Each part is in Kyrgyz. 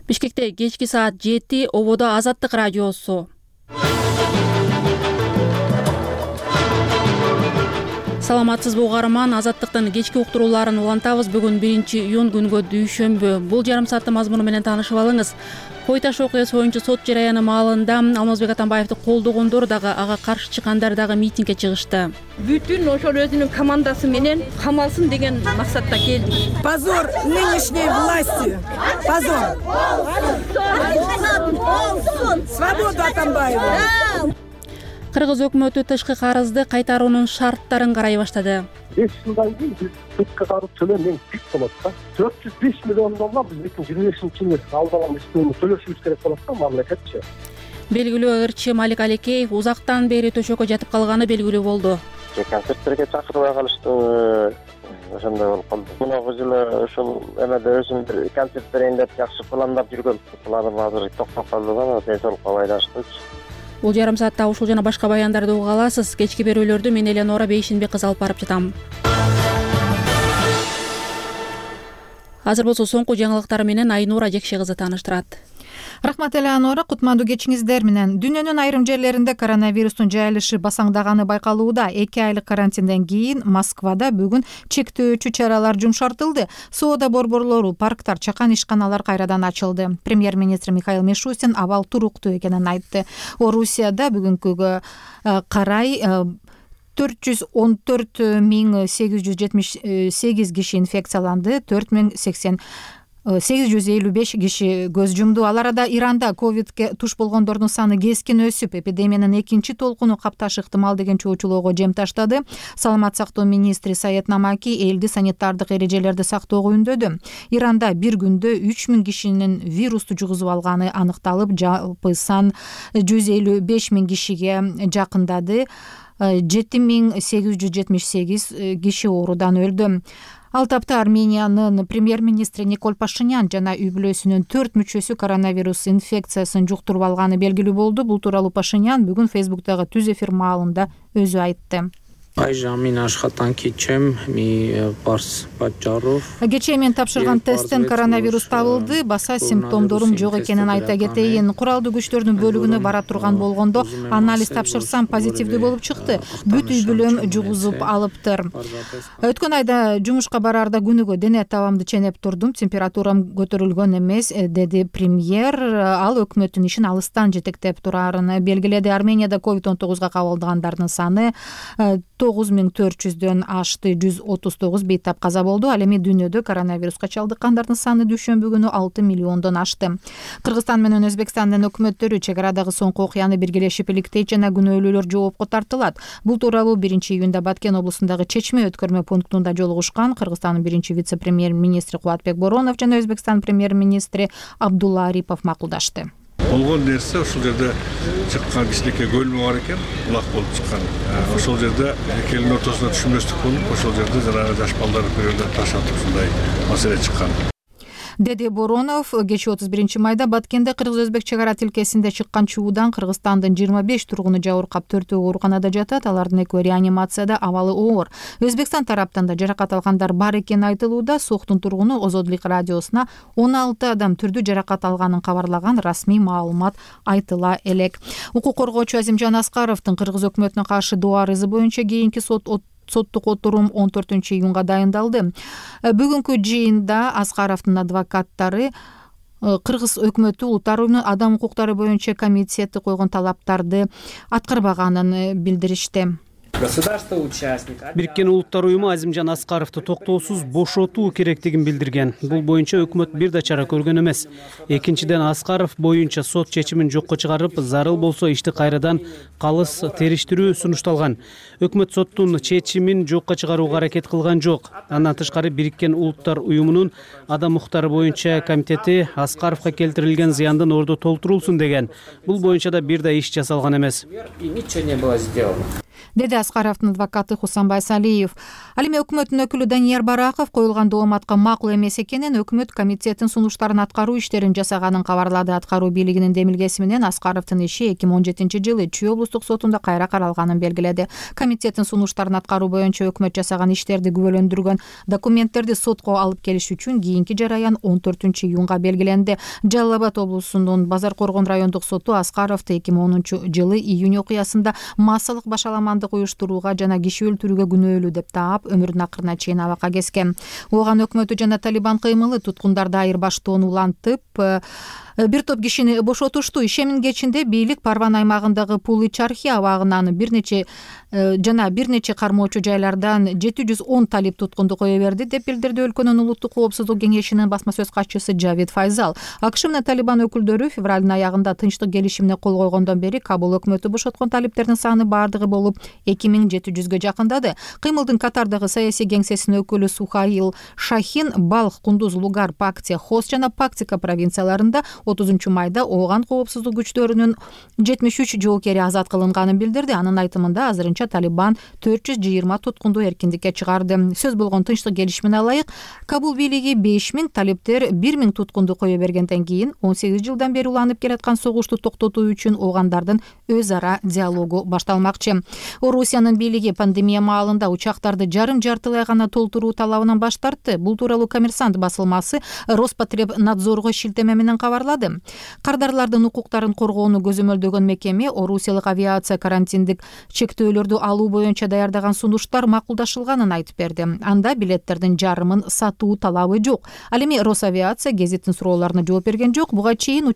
Бишкекте кечки саат 7 ободо Азаттык радиосу. Саламатсызбы угарман, Азаттыктын кечки уктурууларын улантабыз. Бүгүн 1-июнь күнгө дүйшөмбү. Бул жарым сааттын мазмуну менен таанышып алыңыз. Кой таш окуясы боюнча сот жараяны маалында Алмазбек Атамбаевди колдогондор дагы ага каршы чыккандар дагы митингге чыгышты. Бүтүн ошол өзүнүн командасы менен камалсын деген максатта келдик. Позор нынешней власти. Позор. Свободу Атамбаеву. Кыргыз өкмөтү тышкы карызды кайтаруунун шарттарын карай баштады. 5 жылдан кийин биз тышкы карыз төлөө мен пик болот да. 405 миллион доллар биз 2025-жылы алдаган истөөнү төлөшүбүз керек болот да мамлекетчи. Белгилүү ырчы Малик Алекеев узактан бери төшөккө жатып калганы белгилүү болду. Концерттерге чакырбай калышты. Ошондой болуп калды. Мунагы жылы ошол эмеде өзүм бир концерт берейин деп жакшы пландап жүргөм. Планым азыр токтоп калды да, денсаулыкка байланыштуу. Бул жарым саатта ушул жана башка баяндарды уга аласыз. Кечки берүүлөрдү мен Эленора Бейшинбек кызы алып барып жатам. Азыр болсо соңку жаңылыктар менен Айнура Жекше кызы тааныштырат. Рахмат Элеонора, кутмандуу кечиңиздер менен. Дүйнөнүн айрым жерлеринде коронавирустун жайылышы басаңдаганы байкалууда. 2 айлык карантинден кийин Москвада бүгүн чектөөчү чаралар жумшартылды. Соода борборлору, парктар, чакан ишканалар кайрадан ачылды. Премьер-министр Михаил Мишустин абал туруктуу экенин айтты. Орусияда бүгүнкүгө карай 414.878 киши инфекцияланды, 855 киши көз жумду. Ал арада Иранда ковидке туш болгондордун саны кескин өсүп, эпидемиянын экинчи толкуну капташы ыктымал деген чоочулоого жем таштады. Саламат сактоо министри Саят Намаки элди санитардык эрежелерди сактоого үндөдү. Иранда бир күндө 3000 кишинин вирусту жугузуп алганы аныкталып, жалпы сан 155.000 кишиге жакындады. 7878 киши оорудан өлдү. Ал тапта Армениянын премьер-министри Никол Пашинян жана үй бүлөсүнүн 4 мүчөсү коронавирус инфекциясын жуктуруп алганы белгилүү болду. Бул тууралуу Пашинян бүгүн Фейсбуктагы түз эфир маалында өзү айтты. Кечээ мен тапшырган тесттен коронавирус табылды. Баса симптомдорум жок экенин айта кетейин. Куралдуу күчтөрдүн бөлүгүнө бара турган болгондо анализ тапшырсам позитивдүү болуп чыкты. Бүт үй бүлөм жугузуп алыптыр. Өткөн айда жумушка бараарда күнүгө дене табамды ченеп турдум. Температурам көтөрүлгөн эмес, деди премьер. Ал өкмөттүн ишин алыстан жетектеп турарын белгиледи. Арменияда COVID-19 кабылдагандардын саны 9400дөн ашты, 139 бейтап каза болду. Ал эми дүйнөдө коронавируска чалдыккандардын саны дүйшөмбү күнү 6 миллиондон ашты. Кыргызстан менен Өзбекстандын өкмөттөрү чек арадагы соңку окуяны биргелешип иликтейт жана күнөөлүүлөр жоопко тартылат. Бул тууралуу 1-июнда Баткен облусундагы Чечме өткөрмө пунктунда жолугушкан Кыргызстандын биринчи вице-премьер-министри Кубатбек Боронов жана Өзбекстан премьер-министри Абдулла Арипов макулдашты. Болгон нерсе ошол жерде чыккан кичинекей көлмө бар экен, булак болуп чыккан. Ошол жерде экөөнүн ортосуна түшүнбөстүк болуп, ошол жерде жанагы жаш балдар бирөөлөр ташатып ушундай маселе чыккан. Деди Боронов кечээ 31 майда Баткенде кыргыз-өзбек чек ара тилкесинде чыккан чуудан Кыргызстандын 25 тургуну жабыркап, 4-өө ооруканада жатат. Алардын 2-өө реанимацияда, абалы оор. Өзбекстан тараптан да жаракат алгандар бар экени айтылууда. Соктун тургуну Озодлук радиосуна 16 адам түрдүү жаракат алганын кабарлаган, расмий маалымат айтыла элек. Укук коргоочу Азимжан Аскаровдун Кыргыз өкмөтүнө каршы доо арызы боюнча кийинки соттук отурум 14-июнга дайындалды. Бүгүнкү жыйында Аскаровдун адвокаттары Кыргыз өкмөтү Улуттар уюмунун адам укуктары боюнча комитети койгон талаптарды аткарбаганын билдиришти. Бириккен Улуттар уюму Азимжан Аскаровду токтоосуз бошотуу керектигин билдирген. Бул боюнча өкмөт бир да чара көргөн эмес. Экинчиден, Аскаров боюнча сот чечимин жокко чыгарып, зарыл болсо ишти кайрадан калыс териштирүү сунушталган. Өкмөт соттун чечимин жокко чыгарууга аракет кылган жок. Андан тышкары Бириккен Улуттар уюмунун адам укуктары боюнча комитети Аскаровго келтирилген зыяндын ордо толтурулсун деген. Бул боюнча да бир да иш жасалган эмес. Деди Аскаровдун адвокаты Хусанбай Салиев. Ал эми өкмөттүн өкүлү Данияр Бараков коюлган дооматка макул эмес экенин, өкмөт комитеттин сунуштарын аткаруу иштерин жасаганын кабарлады. Аткаруу бийлигинин демилгеси менен Аскаровдун иши 2017-жылы Чүй облустук сотунда кайра каралганын белгиледи. Комитеттин сунуштарын аткаруу боюнча өкмөт жасаган иштерди күбөлөндүргөн документтерди сотко алып келиш үчүн кийинки жараян 14-июнга белгиленди. Жалал Абад облусунун Базар Коргон райондук соту Аскаровду 2010-жылы июнь окуясында массалык башаламандык уюштурууга жана киши өлтүрүүгө күнөөлүү деп таап, өмүрүнүн акырына чейин абакка кескен. Ооган өкмөтү жана Талибан кыймылы туткундарды айырбаштоону улантып, бир топ кишини бошотушту. Ишемин кечинде бийлик Парван аймагындагы Пулы Чархи абагынан бир нече кармоочу жайлардан 710 талип туткунду кое берди деп билдирди өлкөнүн улуттук коопсуздук кеңешинин басма сөз катчысы Джавид Файзал. АКШ менен Талибан өкүлдөрү февралдын аягында тынчтык келишимине кол койгондон бери Кабул өкмөтү бошоткон талиптердин саны бардыгы болуп 2700-гө жакындады. Кыймылдын Катардагы саясий кеңсесинин өкүлү Сухаил Шахин Балх, Кундуз, Лугар, Пактия, Хос жана Пактика провинцияларында 30 майда Ооган коопсуздук күчтөрүнүн 73 жоокери азат кылынганын билдирди. Анын айтымында азырынча Талибан 420 туткунду эркиндикке чыгарды. Сөз болгон тынчтык келишимине ылайык, Кабул бийлиги 5000, талиптер 1000 туткунду кое бергенден кийин 18 жылдан бери уланып келаткан согушту токтотуу үчүн оогандардын өз ара диалогу башталмакчы. Орусиянын бийлиги пандемия маалында учактарды жарым-жартылай гана толтуруу талабынан баш тартты. Бул тууралуу Коммерсант басылмасы Роспотребнадзорго шилтеме менен кабарлады. Кардарлардын укуктарын коргоону көзөмөлдөгөн мекеме Орусиялык авиация карантиндик чектөөлөрдү алуу боюнча даярдаган сунуштар макулдашылганын айтып берди. Анда билеттердин жарымын сатуу талабы жок. Ал эми Росавиация гезиттин суроолоруна жооп берген жок. Буга чейин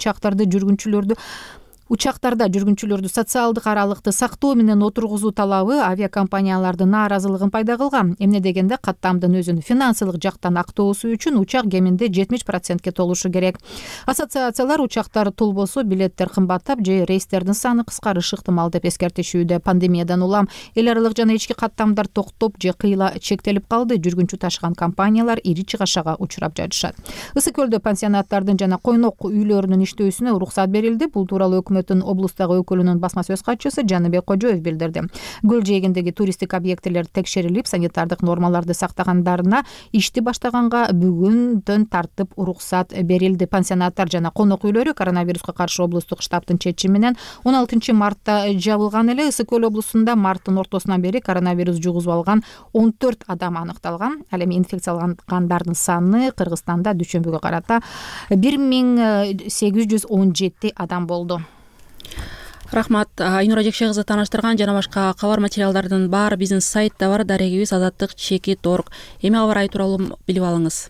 Учактарда жүргүнчүлөрдү социалдык аралыкты сактоо менен отургузуу талабы авиакомпаниялардын нааразылыгын пайда кылган. Эмне дегенде каттамдын өзүн финансылык жактан актоосу үчүн учак кеминде 70%ке толушу керек. Ассоциациялар учактар толбосо билеттер кымбаттап же рейстердин саны кыскарышы ыктымал деп эскертишүүдө. Пандемиядан улам эл аралык жана ички каттамдар токтоп же кыйла чектелип калды. Жүргүнчү ташыган компаниялар ири чыгашага учурап жатышат. Ысык көлдө пансионаттардын жана койнок үйлөрүнүн иштөөсүнө уруксат берилди. Бул тууралуу облустагы өкүлүнүн басма сөз катчысы Жаныбек Кожоев билдирди. Көл жээгиндеги туристтик объектилер текшерилип, санитардык нормаларды сактагандарына ишти баштаганга бүгүндөн тартып уруксат берилди. Пансионаттар жана конок үйлөрү коронавируска каршы облустук штабтын чечими менен 16 мартта жабылган эле. Ысык көл облусунда марттын ортосунан бери коронавирус жугузуп алган 14 адам аныкталган. Ал эми инфекциялангандардын саны Кыргызстанда дүйшөмбүгө карата 1817 адам болду. Рахмат. Айнура Жекше кызы тааныштырган жана башка кабар материалдардын баары биздин сайтта бар. Дарегибиз azattik.org. Эми кабар ай тууралуу билип алыңыз.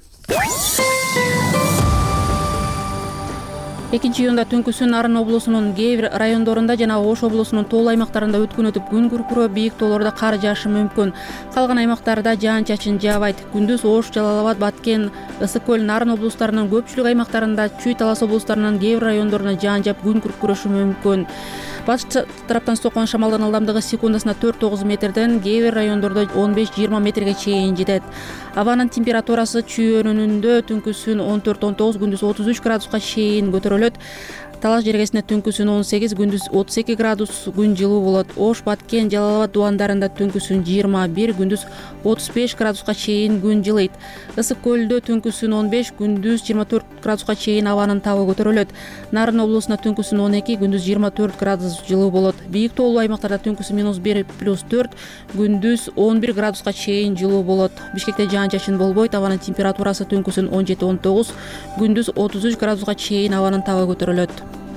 2-июнда түнкүсүн Нарын облусунун кээ бир райондорунда жана Ош облусунун тоолуу аймактарында өткөн өтүп күн күркүрөө, бийик тоолордо кар жаашы мүмкүн. Калган аймактарда жаан-чачын жаабайт. Күндүз Ош, Жалал Абад, Баткен, Ысык көл, Нарын облустарынын көпчүлүк аймактарында, Чүй, Талас облустарынын кээ бир райондоруна жаан жаап күн күркүрөшү мүмкүн. Батыш тараптан соккон шамалдын ылдамдыгы секундасына 4-9 метрден, кээ бир райондордо 15-20 метрге чейин жетет. Абанын температурасы Чүй өнүнүндө түнкүсүн 14-19, күндүз 33 градуска чейин көтөрүлөт. Талаш жергесинде түнкүсүн 18, күндүз 32 градус күн жылуу болот. Ош, Баткен, Жалал Абад дубандарында түнкүсүн 21, күндүз 35 градуска чейин күн жылыйт. Ысык көлдө түнкүсүн 15, күндүз 24 градуска чейин абанын табы көтөрүлөт. Нарын облусунда түнкүсүн 12, күндүз 24 градус жылуу болот. Бийик тоолуу аймактарда түнкүсүн -1, +4, күндүз 11 градуска чейин жылуу болот. Бишкекте жаан-чачын болбойт. Абанын температурасы түнкүсүн 17-19, күндүз 33 градуска чейин абанын табы көтөрүлөт.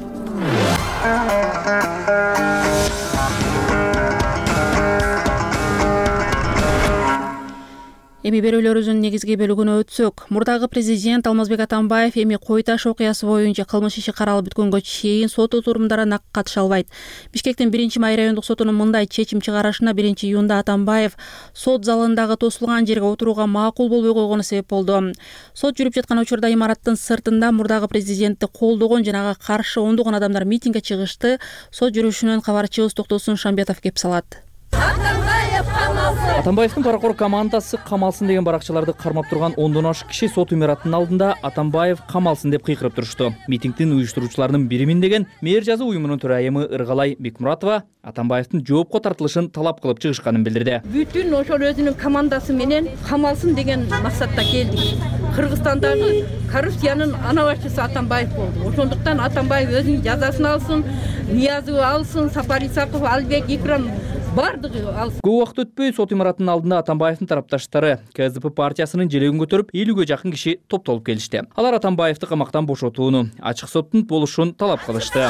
Эми берүүлөрүбүздүн негизги бөлүгүнө өтсөк, мурдагы президент Алмазбек Атамбаев эми Кой Таш окуясы боюнча кылмыш иши каралып бүткөнгө чейин сот отурумдарына катыша албайт. Бишкектин 1-Май райондук сотунун мындай чечим чыгарышына 1-июнда Атамбаев сот залындагы тосулган жерге отурууга макул болбой койгону себеп болду. Сот жүрүп жаткан учурда имараттын сыртында мурдагы президентти колдогон жана ага каршы ондогон адамдар митингге чыгышты. Сот жүрүшүнөн кабарчыбыз Токтосун Шамбетов кеп салат. Атамбаевдин паракор командасы камалсын деген баракчаларды кармап турган 10дон ашык киши сот имаратынын алдында Атамбаев камалсын деп кыйкырып турушту. Митингдин уюштуруучуларынын биримин деген мээр жазуу уюмунун төрайымы Ыргалай Бекмуратова Атамбаевдин жоопко тартылышын талап кылып чыгышканын билдирди. Бүтүн ошол өзүнүн командасы менен камалсын деген максатта келдик. Кыргызстандагы коррупциянын ана башчысы Атамбаев болду. Ошондуктан Атамбаев өзүнүн жазасын алсын, Ниязов алсын, Сапар Исаков, Албек, Икрам бардыгы алсын. Көп убакыт өтпөй сот имаратынын алдында Атамбаевдин тарапташтары КСДП партиясынын желегин көтөрүп 50ге жакын киши топтолуп келишти. Алар Атамбаевди камактан бошотууну, ачык соттун болушун талап кылышты.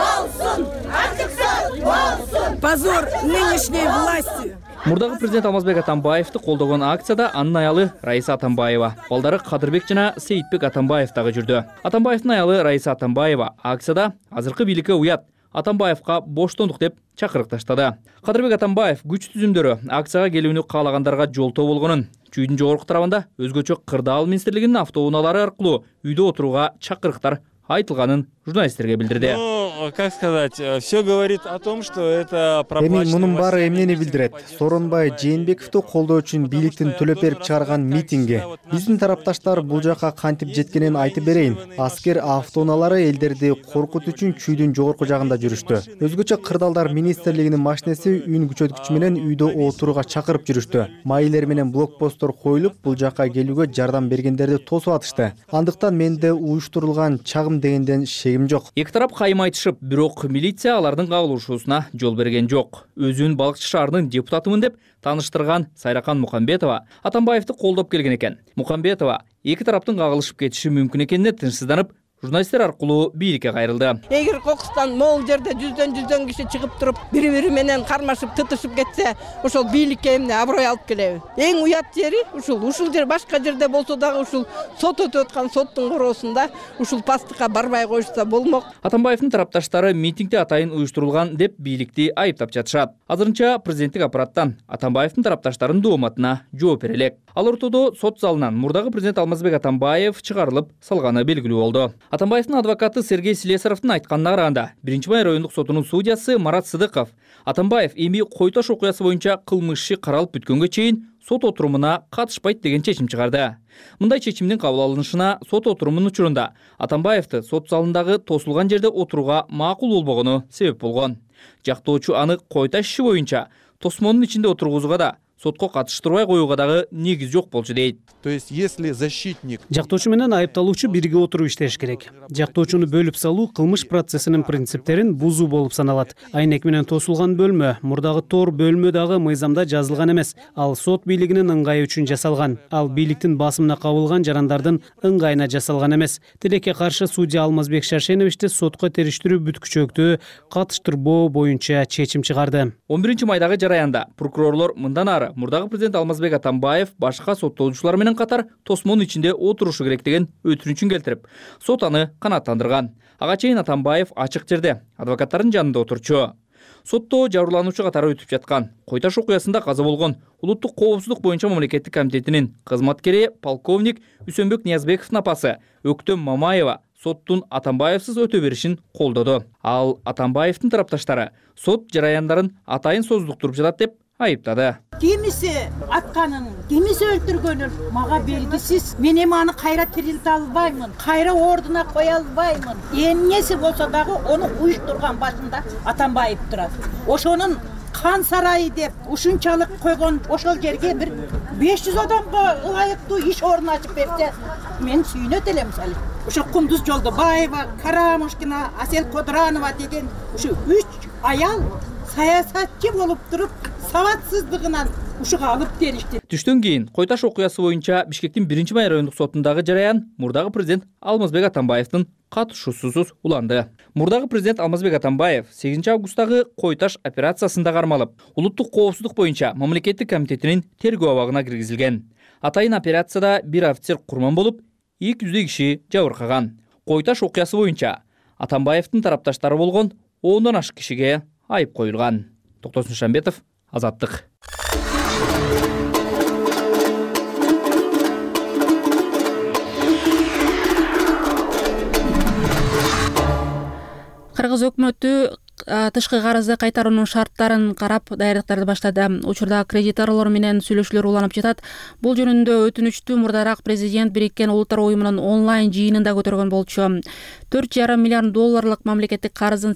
Позор нынешней власти. Мурдагы президент Алмазбек Атамбаевди колдогон акцияда анын аялы Раиса Атамбаева, балдары Кадырбек жана Сейитбек Атамбаев дагы жүрдү. Атамбаевдин аялы Раиса Атамбаева акцияда азыркы бийликке уят, Атамбаевга боштондук деп чакырык таштады. Кадырбек Атамбаев күч түзүмдөрү акцияга келүүнү каалагандарга жолтоо болгонун, чүйдүн жогорку тарабында өзгөчө кырдаал министрлигинин автоунаалары аркылуу үйдө отурууга чакырыктар айтылганын журналисттерге билдирди. Как сказать, все говорит о том, что это проплаченный. Мунун баары эмнени билдирет? Сооронбай Жээнбековду колдоо үчүн бийликтин төлөп берип чыгарган митингге биздин тарапташтар бул жака кантип жеткенин айтып берейин. Аскер автоунаалары элдерди коркутуу үчүн чүйдүн жогорку жагында жүрүштү. Өзгөчө кырдаалдар министрлигинин машинеси үн күчөткүч менен үйдө отурууга чакырып жүрүштү. Майилер менен блокпосттор коюлуп, бул жака келүүгө жардам бергендерди тосуп атышты. Андыктан менде уюштурулган чагым дегенден шегим жок. Эки тарап кайым айтышып, бирок милиция алардын кагылышуусуна жол берген жок. Өзүн Балыкчы шаарынын депутатымын деп тааныштырган Сайракан Мукамбетова Атамбаевди колдоп келген экен. Мукамбетова эки тараптын кагылышып кетиши мүмкүн экенине тынчсызданып, журналисттер аркылуу бийликке кайрылды. Эгер кокустан могул жерде жүздөн киши чыгып туруп, бири-бири менен кармашып, тытышып кетсе, ошол бийликке эмне аброй алып келеби? Эң уят жери ушул жер башка жерде болсо дагы ушул сот өтүп аткан соттун короосунда ушул пастыкка барбай коюшса болмок. Атамбаевдин тарапташтары митингде атайын уюштурулган деп бийликти айыптап жатышат. Азырынча президенттик аппараттан Атамбаевдин тарапташтарынын дооматына жооп бере элек. Ал ортодо сот залынан мурдагы президент Алмазбек Атамбаев чыгарылып салганы белгилүү болду. Атамбаевдин адвокаты Сергей Слесаровдун айтканына караганда, 1-Май райондук сотунун судьясы Марат Сыдыков Атамбаев эми Койташ окуясы боюнча кылмыш иши каралып бүткөнгө чейин сот отурумуна катышпайт деген чечим чыгарды. Мындай чечимдин кабыл алынышына сот отурумунун учурунда Атамбаевди сот залындагы тосулган жерде отурууга макул болбогону себеп болгон. Жактоочу аны Койташ иши боюнча тосмонун ичинде отургузууга да сотко катыштырбай коюуга дагы негиз жок болчу дейт. То есть, если защитник... Жактоочу менен айыпталуучу бирге отуруп иштеш керек. Жактоочуну бөлүп салуу кылмыш процессинин принциптерин бузуу болуп саналат. Айнек менен тосулган бөлмө, мурдагы тор бөлмө дагы мыйзамда жазылган эмес. Ал сот бийлигинин ыңгайы үчүн жасалган. Ал бийликтин басымына кабылган жарандардын ыңгайына жасалган эмес. Тилекке каршы судья Алмазбек Шаршеновичти сотко териштирүү бүткүчөктү катыштырбоо боюнча чечим чыгарды. 11-майдагы жараянда прокурорлор мындан ары мурдагы президент Алмазбек Атамбаев башка соттолуучулар менен катар тосмонун ичинде отурушу керек деген өтүнүчүн келтирип, сот аны канааттандырган. Ага чейин Атамбаев ачык жерде адвокаттардын жанында отурчу. Сотто жабырлануучу катары өтүп жаткан Койташ окуясында каза болгон улуттук коопсуздук боюнча мамлекеттик комитетинин кызматкери полковник Үсөнбек Ниязбековдун апасы Өктөм Мамаева соттун Атамбаевсыз өтө беришин колдоду. Ал Атамбаевдин тарапташтары сот жараяндарын атайын создуктуруп жатат деп айыптады. Кимиси атканын, кимиси өлтүргөнүн мага белгисиз. Мен эми аны кайра тирилте албаймын, кайра ордуна кое албаймын. Эмнеси болсо дагы onu уюштурган башында Атамбаев турат. Ошонун кан сарайы деп ушунчалык койгон ошол жерге бир 500 адамга ылайыктуу иш орун ачып берсе, мен сүйүнөт элем мисалы. Ошо Кундуз Жолдобаева, Карамушкина, Асел Кодранова деген ушу 3 аял саясатчы болуп туруп, сабатсыздыгынан ушуга алып келишти. Түштөн кийин Койташ окуясы боюнча Бишкектин 1-Май райондук сотундагы жараян мурдагы президент Алмазбек Атамбаевдин катышуусусуз уланды. Мурдагы президент Алмазбек Атамбаев 8 августтагы Койташ операциясында кармалып, улуттук коопсуздук боюнча мамлекеттик комитетинин тергөө абагына киргизилген. Атайын операцияда бир офицер курман болуп, 200 киши жабыркаган. Койташ окуясы боюнча Атамбаевдин тарапташтары болгон 10дон ашык кишиге айып коюлган. Токтосун Шамбетов, Азаттык. Кыргыз өкмөтү тышкы карызды кайтаруунун шарттарын карап даярдыктарды баштады. Учурда кредиторлор менен сүйлөшүүлөр уланып жатат. Бул жөнүндө өтүнүчтү мурдараак президент Бириккен Улуттар уюмунун онлайн жыйынында көтөргөн болчу. $4,5 миллион мамлекеттик карыздын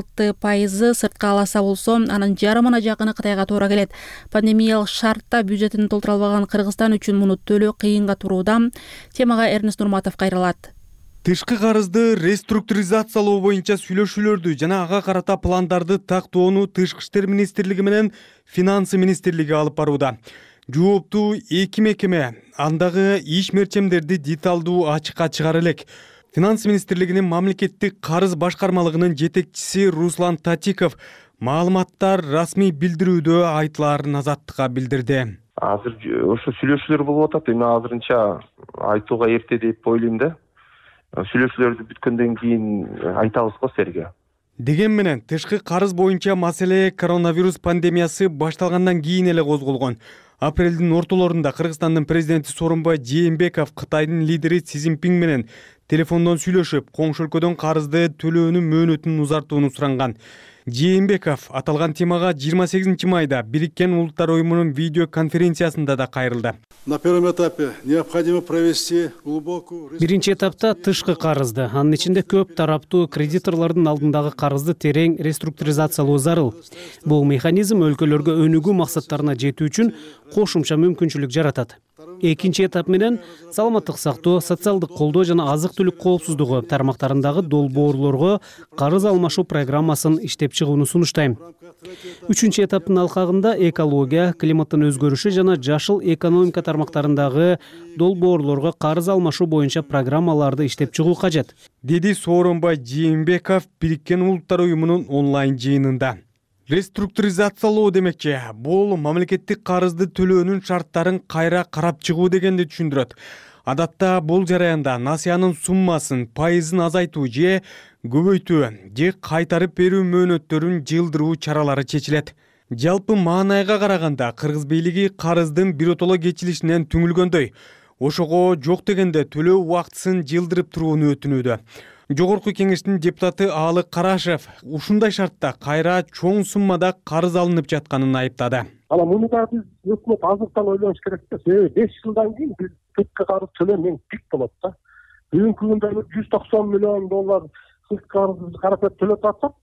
86% сыртка аласа болсо, анын жарымына жакыны Кытайга туура келет. Пандемиялык шартта бюджетин толтура албаган Кыргызстан үчүн муну төлөө кыйынга турууда. Темага Эрнест Нурматов кайрылат. Тышкы карызды реструктуризациялоо боюнча сүйлөшүүлөрдү жана ага карата пландарды тактоону Тышкы иштер министрлиги менен Финансы министрлиги алып барууда. Жооптуу эки мекеме андагы иш мерчемдерди деталдуу ачыкка чыгара элек. Финансы министрлигинин мамлекеттик карыз башкармалыгынын жетекчиси Руслан Татиков маалыматтар расмий билдирүүдө айтылаарын Азаттыкка билдирди. Азыр ошо сүйлөшүүлөр болуп атат. Эми азырынча айтууга эрте деп ойлойм да. Сүйлөшүүлөрдү бүткөндөн кийин айтабыз го силерге. Деген менен тышкы карыз боюнча маселе коронавирус пандемиясы башталгандан кийин эле козголгон. Апрелдин ортолорунда Кыргызстандын президенти Сооронбай Жээнбеков Кытайдын лидери Си Цзиньпин менен телефондон сүйлөшүп, коңшу өлкөдөн карызды төлөөнүн мөөнөтүн узартууну суранган. Жээнбеков аталган темага 28 майда Бириккен Улуттар уюмунун видео конференциясында да кайрылды. На первом этапе необходимо провести глубокую... Биринчи этапта тышкы карызды, анын ичинде көп тараптуу кредиторлордун алдындагы карызды терең реструктуризациялоо зарыл. Бул механизм өлкөлөргө өнүгүү максаттарына жетүү үчүн кошумча мүмкүнчүлүк жаратат. Экинчи этап менен саламаттык сактоо, социалдык колдоо жана азык-түлүк коопсуздугу тармактарындагы долбоорлорго карыз алмашуу программасын иштеп чыгууну сунуштайм. Үчүнчү этаптын алкагында экология, климаттын өзгөрүшү жана жашыл экономика тармактарындагы долбоорлорго карыз алмашуу боюнча программаларды иштеп чыгуу кажет, деди Сооронбай Жээнбеков Бириккен Улуттар уюмунун онлайн жыйынында. Реструктуризациялоо демекчи, бул мамлекеттик карызды төлөөнүн шарттарын кайра карап чыгуу дегенди түшүндүрөт. Адатта бул жараянда насыянын суммасын, пайызын азайтуу же көбөйтүү же кайтарып берүү мөөнөттөрүн жылдыруу чаралары чечилет. Жалпы маанайга караганда Кыргыз бийлиги карыздын биротоло кечилишинен түңүлгөндөй, ошого жок дегенде төлөө убактысын жылдырып турууну өтүнүүдө. Жогорку кеңештин депутаты Аалы Карашев ушундай шартта кайра чоң суммада карыз алынып жатканын айыптады. Ана муну да биз өкмөт азыртан ойлонуш керек да. Себеби 5 жылдан кийин биз сырткы карыз төлөм пик болот да. Бүгүнкү күндө $190 миллион сырткы карызды карап төлөп атсак,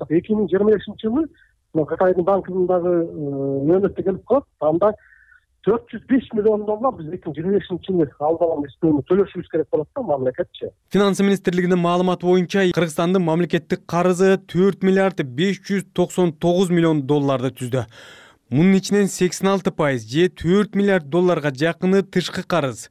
2025-жылы Кытайдын банкындагы мөөнөттө келип калат. Анда $405 миллион биз 2025-жылы алдаган истөөнү төлөшүбүз керек болот да мамлекетчи. Финансы министрлигинин маалыматы боюнча Кыргызстандын мамлекеттик карызы $4 миллиард 599 миллион түздү. Мунун ичинен 86% же $4 миллиард жакыны тышкы карыз,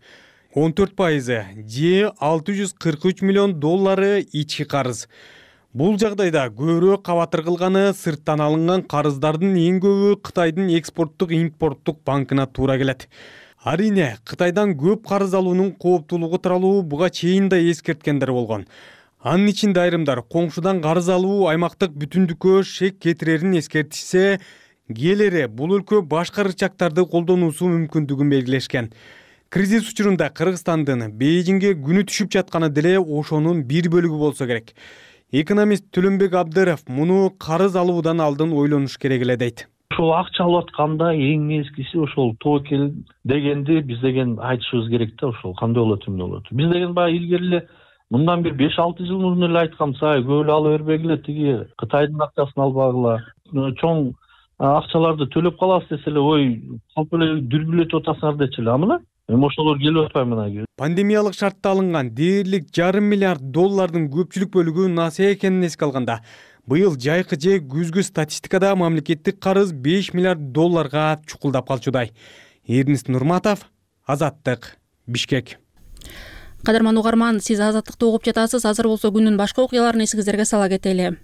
14% же $643 миллион ички карыз. Бул жагдайда көбүрөөк кабатыр кылганы сырттан алынган карыздардын эң көбү Кытайдын экспорттук импорттук банкына туура келет. Арине Кытайдан көп карыз алуунун кооптуулугу тууралуу буга чейин да эскерткендер болгон. Анын ичинде айрымдар коңшудан карыз алуу аймактык бүтүндүккө шек кетирерин эскертишсе, кээлери бул өлкө башка рычагтарды колдонуусу мүмкүндүгүн белгилешкен. Кризис учурунда Кыргызстандын Бейжиңге күнү түшүп жатканы деле ошонун бир бөлүгү болсо керек. Экономист Төлөнбек Абдыров муну карыз алуудан алдын ойлонуш керек эле дейт. Ошол акча алып атканда эң эскиси ошол тоокел дегенди биз деген айтышыбыз керек да, ошол кандай болот, эмне болот. Биз деген баягы илгери эле мындан бир 5-6 жыл мурун эле айтканбыз, көп эле ала бербегиле, тиги Кытайдын акчасын албагыла. Чоң акчаларды төлөп калабыз десе эле, ой, калп эле дүрбүлөтүп атасыңар дечи эле, амына эми ошолор келип атпайбы мына. Пандемиялык шартта алынган дээрлик $1,5 миллиард көпчүлүк бөлүгү насыя экенин эске алганда, быйыл жайкы же күзгү статистикада мамлекеттик карыз $5 миллиард чукулдап калчудай. Эрнест Нурматов, Азаттык, Бишкек. Кадырман угарман, сиз Азаттыкты угуп жатасыз. Азыр болсо күндүн башка окуяларын эсиңиздерге сала кетели.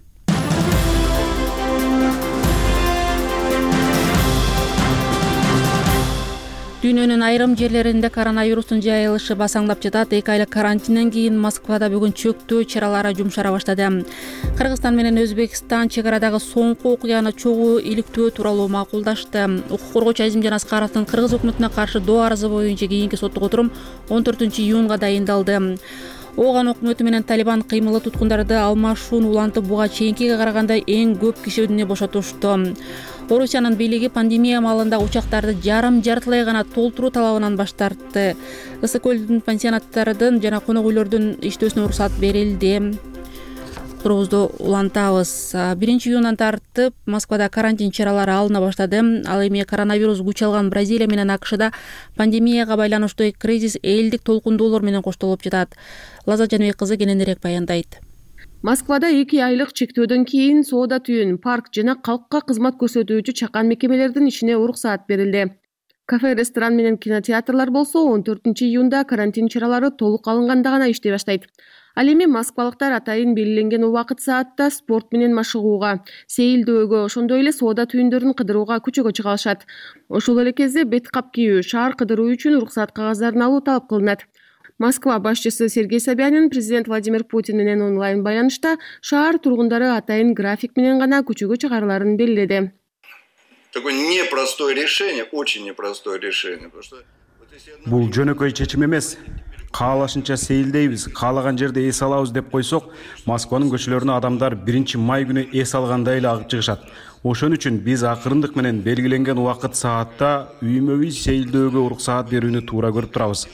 Дүйнөнүн айрым жерлеринде коронавирустун жайылышы басаңдап жатат. 2 айлык карантинден кийин Москвада бүгүн чөктөө чаралары жумшара баштады. Кыргызстан менен Өзбекстан чек арадагы соңку окуяны чогуу иликтөө тууралуу макулдашты. Укук коргоочу Азимжан Аскаровдун Кыргыз өкмөтүнө каршы доо арызы боюнча кийинки соттук отурум 14-июнга дайындалды. Ооган өкмөтү менен Талибан кыймылы туткундарды алмашууну улантып, буга чейинкиге караганда эң көп кишини бошотушту. Орусиянын бийлиги пандемия маалында учактарды жартылай гана толтуруу талабынан баш тартты. Ысык көлдүн пансионаттардын жана конок үйлөрдүн иштөөсүнө уруксат берилди. Турубузду улантабыз. 1-июндан тартып Москвада карантин чаралары алына баштады. Ал эми коронавирус күч алган Бразилия менен АКШда пандемияга байланыштуу кризис элдик толкундоолор менен коштолуп жатат. Лазат Жаныбек кызы кененирээк баяндайт. Москвада 2 айлык чектөөдөн кийин соода түйүн, парк жана калкка кызмат көрсөтүүчү чакан мекемелердин ишине уруксаат берилди. Кафе, ресторан менен кинотеатрлар болсо 14-июнда карантин чаралары толук алынганда гана иштей баштайт. Ал эми москвалыктар атайын белгиленген убакыт саатта спорт менен машыгууга, сейилдөөгө, ошондой эле соода түйүндөрүн кыдырууга көчөгө чыга алышат. Ошол эле кезде бет кап кийүү, шаар кыдыруу үчүн уруксаат кагаздарын алуу талап кылынат. Москва башчысы Сергей Собянин президент Владимир Путин менен онлайн баянышта шаар тургундары атайын график менен гана көчөгө чыгарыларын белгиледи. Такое непростое решение, очень непростое решение. Бул жөнөкөй чечим эмес. Каалашынча сейилдейбиз, каалаган жерде эс алабыз деп койсок, Москванын көчөлөрүнө адамдар 1-май күнү эс алгандай эле агып чыгышат. Ошон үчүн биз акырындык менен белгиленген убакыт саатта үймөбүй сейилдөөгө уруксаат берүүнү туура көрүп турабыз.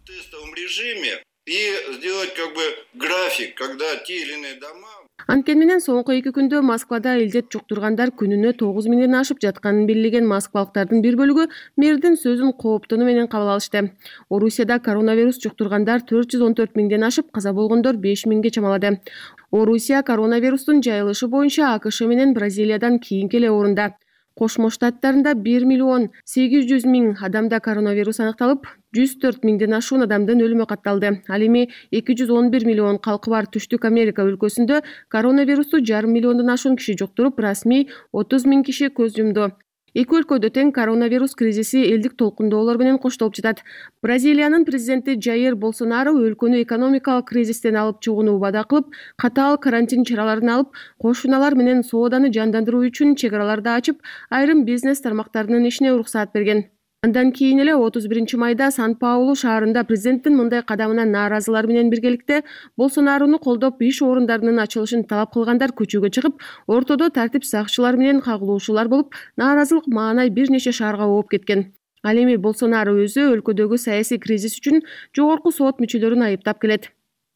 И сделать график, когда те или иные дома. Анткени менен соңку 2 күндө Москвада илдет жуктургандар күнүнө 9.000 ашып жатканын белгилеген москвалыктардын бир бөлүгү мэрдин сөзүн кооптонуу менен кабыл алышты. Орусияда коронавирус жуктургандар 414.000 ашып, каза болгондор 5.000 чамалады. Орусия коронавирустун жайылышы боюнча АКШ менен Бразилиядан кийинки эле орунда. Кошмо Штаттарында 1.800.000 адамда коронавирус аныкталып, 104.000 ашуун адамдын өлүмү катталды. Ал эми 211 миллион калкы бар Түштүк Америка өлкөсүндө коронавирусту 500 миллиондон ашуун киши жуктуруп, расмий 30.000 киши көз жумду. Эки өлкөдө тең коронавирус кризиси элдик толкундоолор менен коштолуп жатат. Бразилиянын президенти Jair Bolsonaro өлкөнү экономикалык кризистен алып чыгууну убада кылып, катаал карантин чараларын алып, кошуналар менен сооданы жандандыруу үчүн чек араларды ачып, айрым бизнес тармактарынын ишине уруксаат берген. Андан кийин эле 31-майда Сан-Паулу шаарында президенттин мындай кадамына нааразылар менен биргеликте Болсонарону колдоп иш орундарынын ачылышын талап кылгандар көчөгө чыгып, ортодо тартип сакчылар менен кагылуучулар болуп, нааразылык маанай бир нече шаарга ооп кеткен. Ал эми Болсонаро өзү өлкөдөгү саясий кризис үчүн жогорку сот мүчөлөрүн айыптап келет.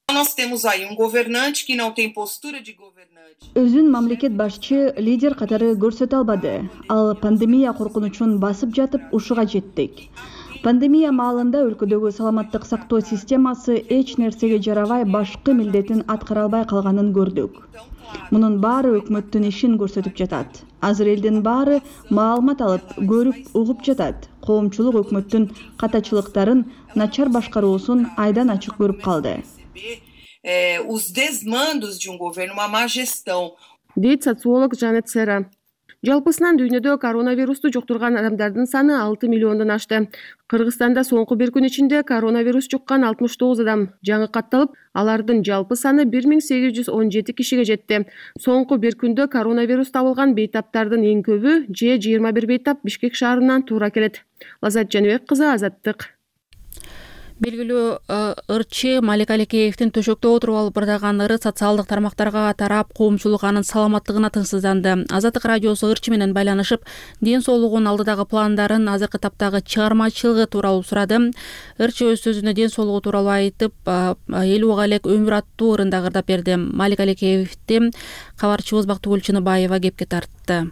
Өзүн мамлекет башчы лидер катары көрсөтө албады. Ал пандемия коркунучун басып жатып ушуга жеттик. Пандемия маалында өлкөдөгү саламаттык сактоо системасы эч нерсеге жарабай башкы милдетин аткара албай калганын көрдүк. Мунун баары өкмөттүн ишин көрсөтүп жатат. Азыр элдин баары маалымат алып, көрүп, угуп жатат. Коомчулук өкмөттүн катачылыктарын, начар башкаруусун айдан ачык көрүп калды. Os desmandos de governo, uma má gestão. Дейт социолог Жанет Сера. Жалпысынан дүйнөдө коронавирусту жуктурган адамдардын саны 6 миллиондон ашты. Кыргызстанда соңку бир күн ичинде коронавирус жуккан 69 адам жаңы катталып, алардын жалпы саны 1817 кишиге жетти. Соңку бир күндө коронавирус табылган бейтаптардын эң көбү Ж21 бейтап Бишкек шаарынан туура келет. Лазат Жаныбек кызы, Азаттык. Белгилүү ырчы Малик Алекеевдин төшөктө отуруп алып бардаган ыры социалдык тармактарга тарап, коомчулук анын саламаттыгына тынчсызданды. Азаттык радиосу ырчы менен байланышып, ден соолугунун алдыдагы пландарын, азыркы таптагы чыгармачылыгы тууралуу сурады. Ырчы өз сөзүндө ден соолугу тууралуу айтып, эл уга элек өмүр аттуу ырында кырдап берди. Малик Алекеевди кабарчыбыз Бактыгүл Чыныбаева кепке тартты.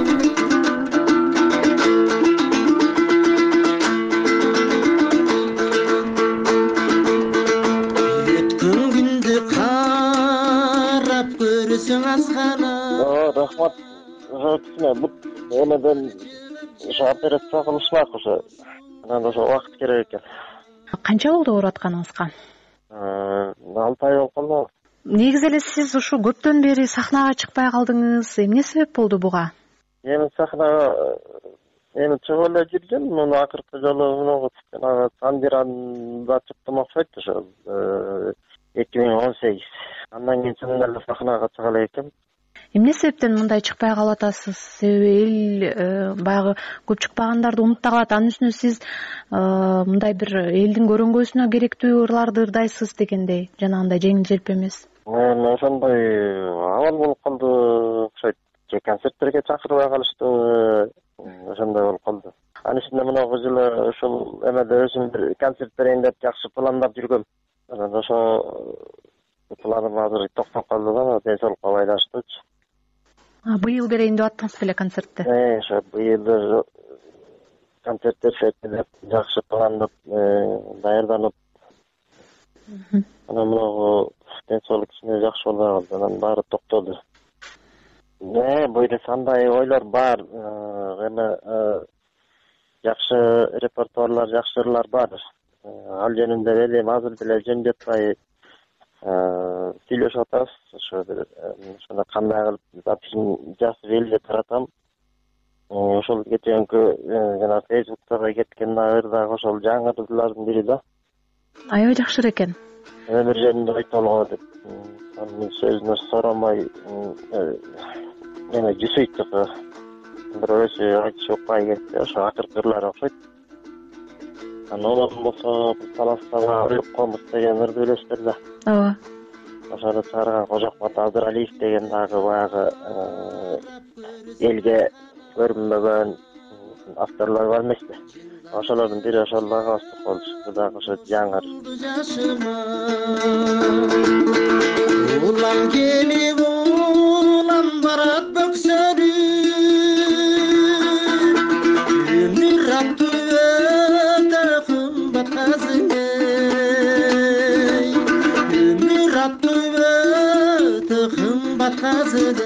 Рахмат. Онадан жаап берет кылышмак ошо. Анан ошо убакыт керек экен. Канча болду ооруп атканыңызга? 6 ай болуп калды. Негизи эле сиз ушу көптөн бери сахнага чыкпай калдыңыз. Эмне себеп болду буга? Эми сахнага чыгып эле жүрдүм. Муну акыркы жолу Сандиранда чыктым окшойт ошо 2018. Андан кийин чынында эле сахнага чыга элек экем. Эмне себептен мындай чыкпай калып атасыз? Себеби эл баягы көп чыкпагандарды унутта калат. Анын үстүнө сиз мындай бир элдин көрөнгөсүнө керектүү ырларды ырдайсыз дегендей, жанагындай жеңил желп эмес. Ошондой абал болуп калды окшойт. Же концерттерге чакырбай калышты, ошондой болуп калды. Анын үстүнө мынагы жылы ушул эмеде өзүм бир концерт берейин деп жакшы пландап жүргөм. Ошо планым азыр токтоп калды да, ден соолукка байланыштуучу. Быйыл берейин деп аттыңыз беле концертти? Ошо быйыл концерт берсек деп жакшы пландап даярданып. Анан мынагу ден соолук ичинде жакшы болбой калды, анан баары токтоду. Буйрса андай ойлор бар, эми жакшы репертуарлар, жакшы ырлар бар. Ал жөнүндө эле азыр деле жөн жатпай сүйлөшүп атабыз. Ошондо кандай кылып записин жазып элге таратам. Ошол кечээкү жана Фейсбуктага кеткен ыр дагы ошол жаңы ырлардын бири да. Аябай жакшы экен. Бир жеринде айтылган деп. Анын сөзүнө соромой эме жүсөйттүк. Бир өзү айтышы укпай кетти, ошо акыркы ырлар окшойт. Анан болсо Таластага Уюп комуз деген ырды билесиздер да. Ооба. Ошону чыгарган Кожокмат Абдыралиев деген дагы баягы элге көрүнбөгөн авторлор бар эмеспи? Ошолордун бири ошол дагы астык болуп чыкты дагы ошо жаңы. Улам келип улам барат бөксөрү. Өмүр аттыбөтө кымбат казыны. Өмүр аттыбөтө кымбат казыны.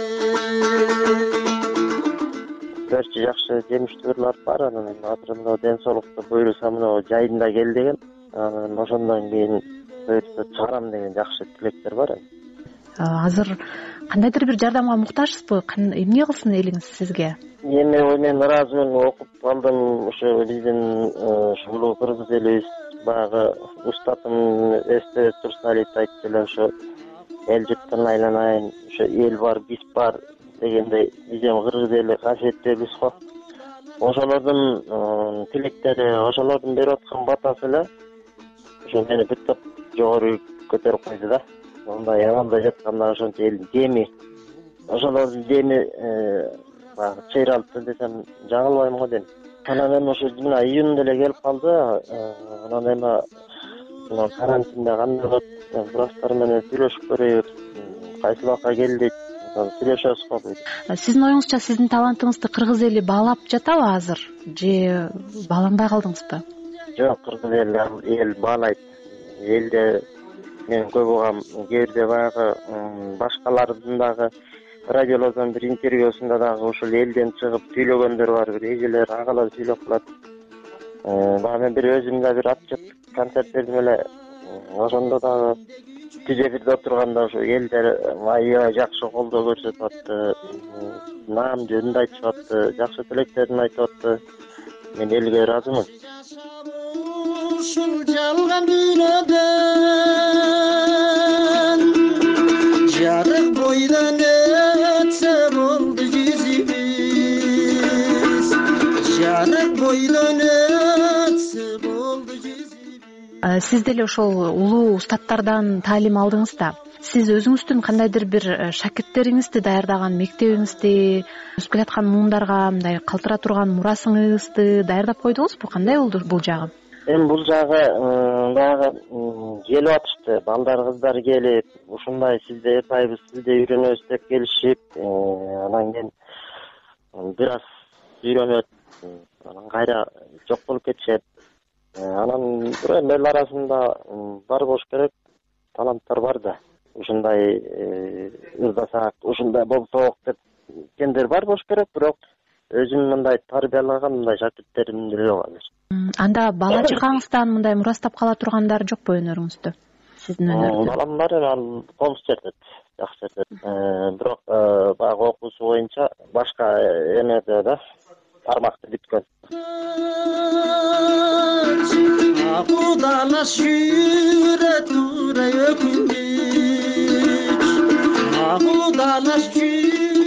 Берчи жакшы жемиштүү ырлар бар, анан азырында ден соолукта буйруса мына жайында кел деген. Анан ошондон кийин буйруса чыгарам деген жакшы тилектер бар. Азыр кандайдыр бир жардамга муктажсызбы? Эмне кылсын элиңиз сизге? Мен ыраазымын, окуп калдым. Ошо биздин ушул кыргыз элибиз баягы устатым Эстебес Турсалиев айтып эле ошо эл журттан айланайын, ошо эл бар, биз бар дегендей биздин кыргыз эли касиеттүү элбиз го. Ошолордун тилектери, ошолордун берип аткан батасы эле ошо мени бүт топ жогору көтөрүп койду да. Мындай янамда жатканда ошончо элдин деми, ошолордун деми баягы чыйралты десем жаңылбайм го дейм. Анан эми ошо мына июнда эле келип калды. Анан эми мына карантинде кандай болот? Врачтар менен сүйлөшүп көрөйүк. Кайсы убакка кел дейт. Сүйлөшөбүз го. Сиздин оюңузча сиздин талантыңызды кыргыз эли баалап жатабы азыр? Же бааланбай калдыңызбы? Жок, кыргыз эл баалайт. Элде мен көп угам, кээ бирде баягы башкалардын дагы радиолордон бир интервьюсунда дагы ушул элден чыгып сүйлөгөндөр бар, бир эжелер, агалар сүйлөп калат. Баа мен бир өзүм да бир атчык концерт бердим эле. Ошондо дагы тиже бирде отурганда ошо элдер аябай жакшы колдоо көрсөтүп атты, наам жөнүндө айтышып атты, жакшы тилектерин айтып атты. Мен элге ыраазымын. Ушул жалган дүйнөдөн жарык бойдон өтсө болду жүзүбүз. Жарык бойдон өтсө болду жүзүбүз. Сиз деле ошол улуу устаттардан таалим алдыңыз да. Сиз өзүңүздүн кандайдыр бир шакирттериңизди даярдаган мектебиңизди, өсүп келаткан муундарга мындай калтыра турган мурасыңызды даярдап койдуңузбу? Кандай болду бул жагы? Эми бул жагы баягы келип атышты. Балдар, кыздар келип, ушундай сизде эпайбыз, сизде үйрөнөбүз деп келишип, анан кийин бир аз үйрөнөт, анан кайра жок болуп кетишет. Анан бирок эл арасында бар болуш керек, таланттар бар да. Ушундай ырдасак, ушундай болсок деп кендер бар болуш керек, бирок өзүм мындай тарбиялаган мындай шакирттерим деле жок азыр. Анда бала чакаңыздан мындай мурастап кала тургандар жокпу өнөрүңүздү? Сиздин өнөрдү? Балам бар, ал комуз чертет, жакшы чертет. Бирок баягы окуусу боюнча башка эмеде да, тармакты бүткөн. Акудалаш жүрө тура өкүндүк. Акудалаш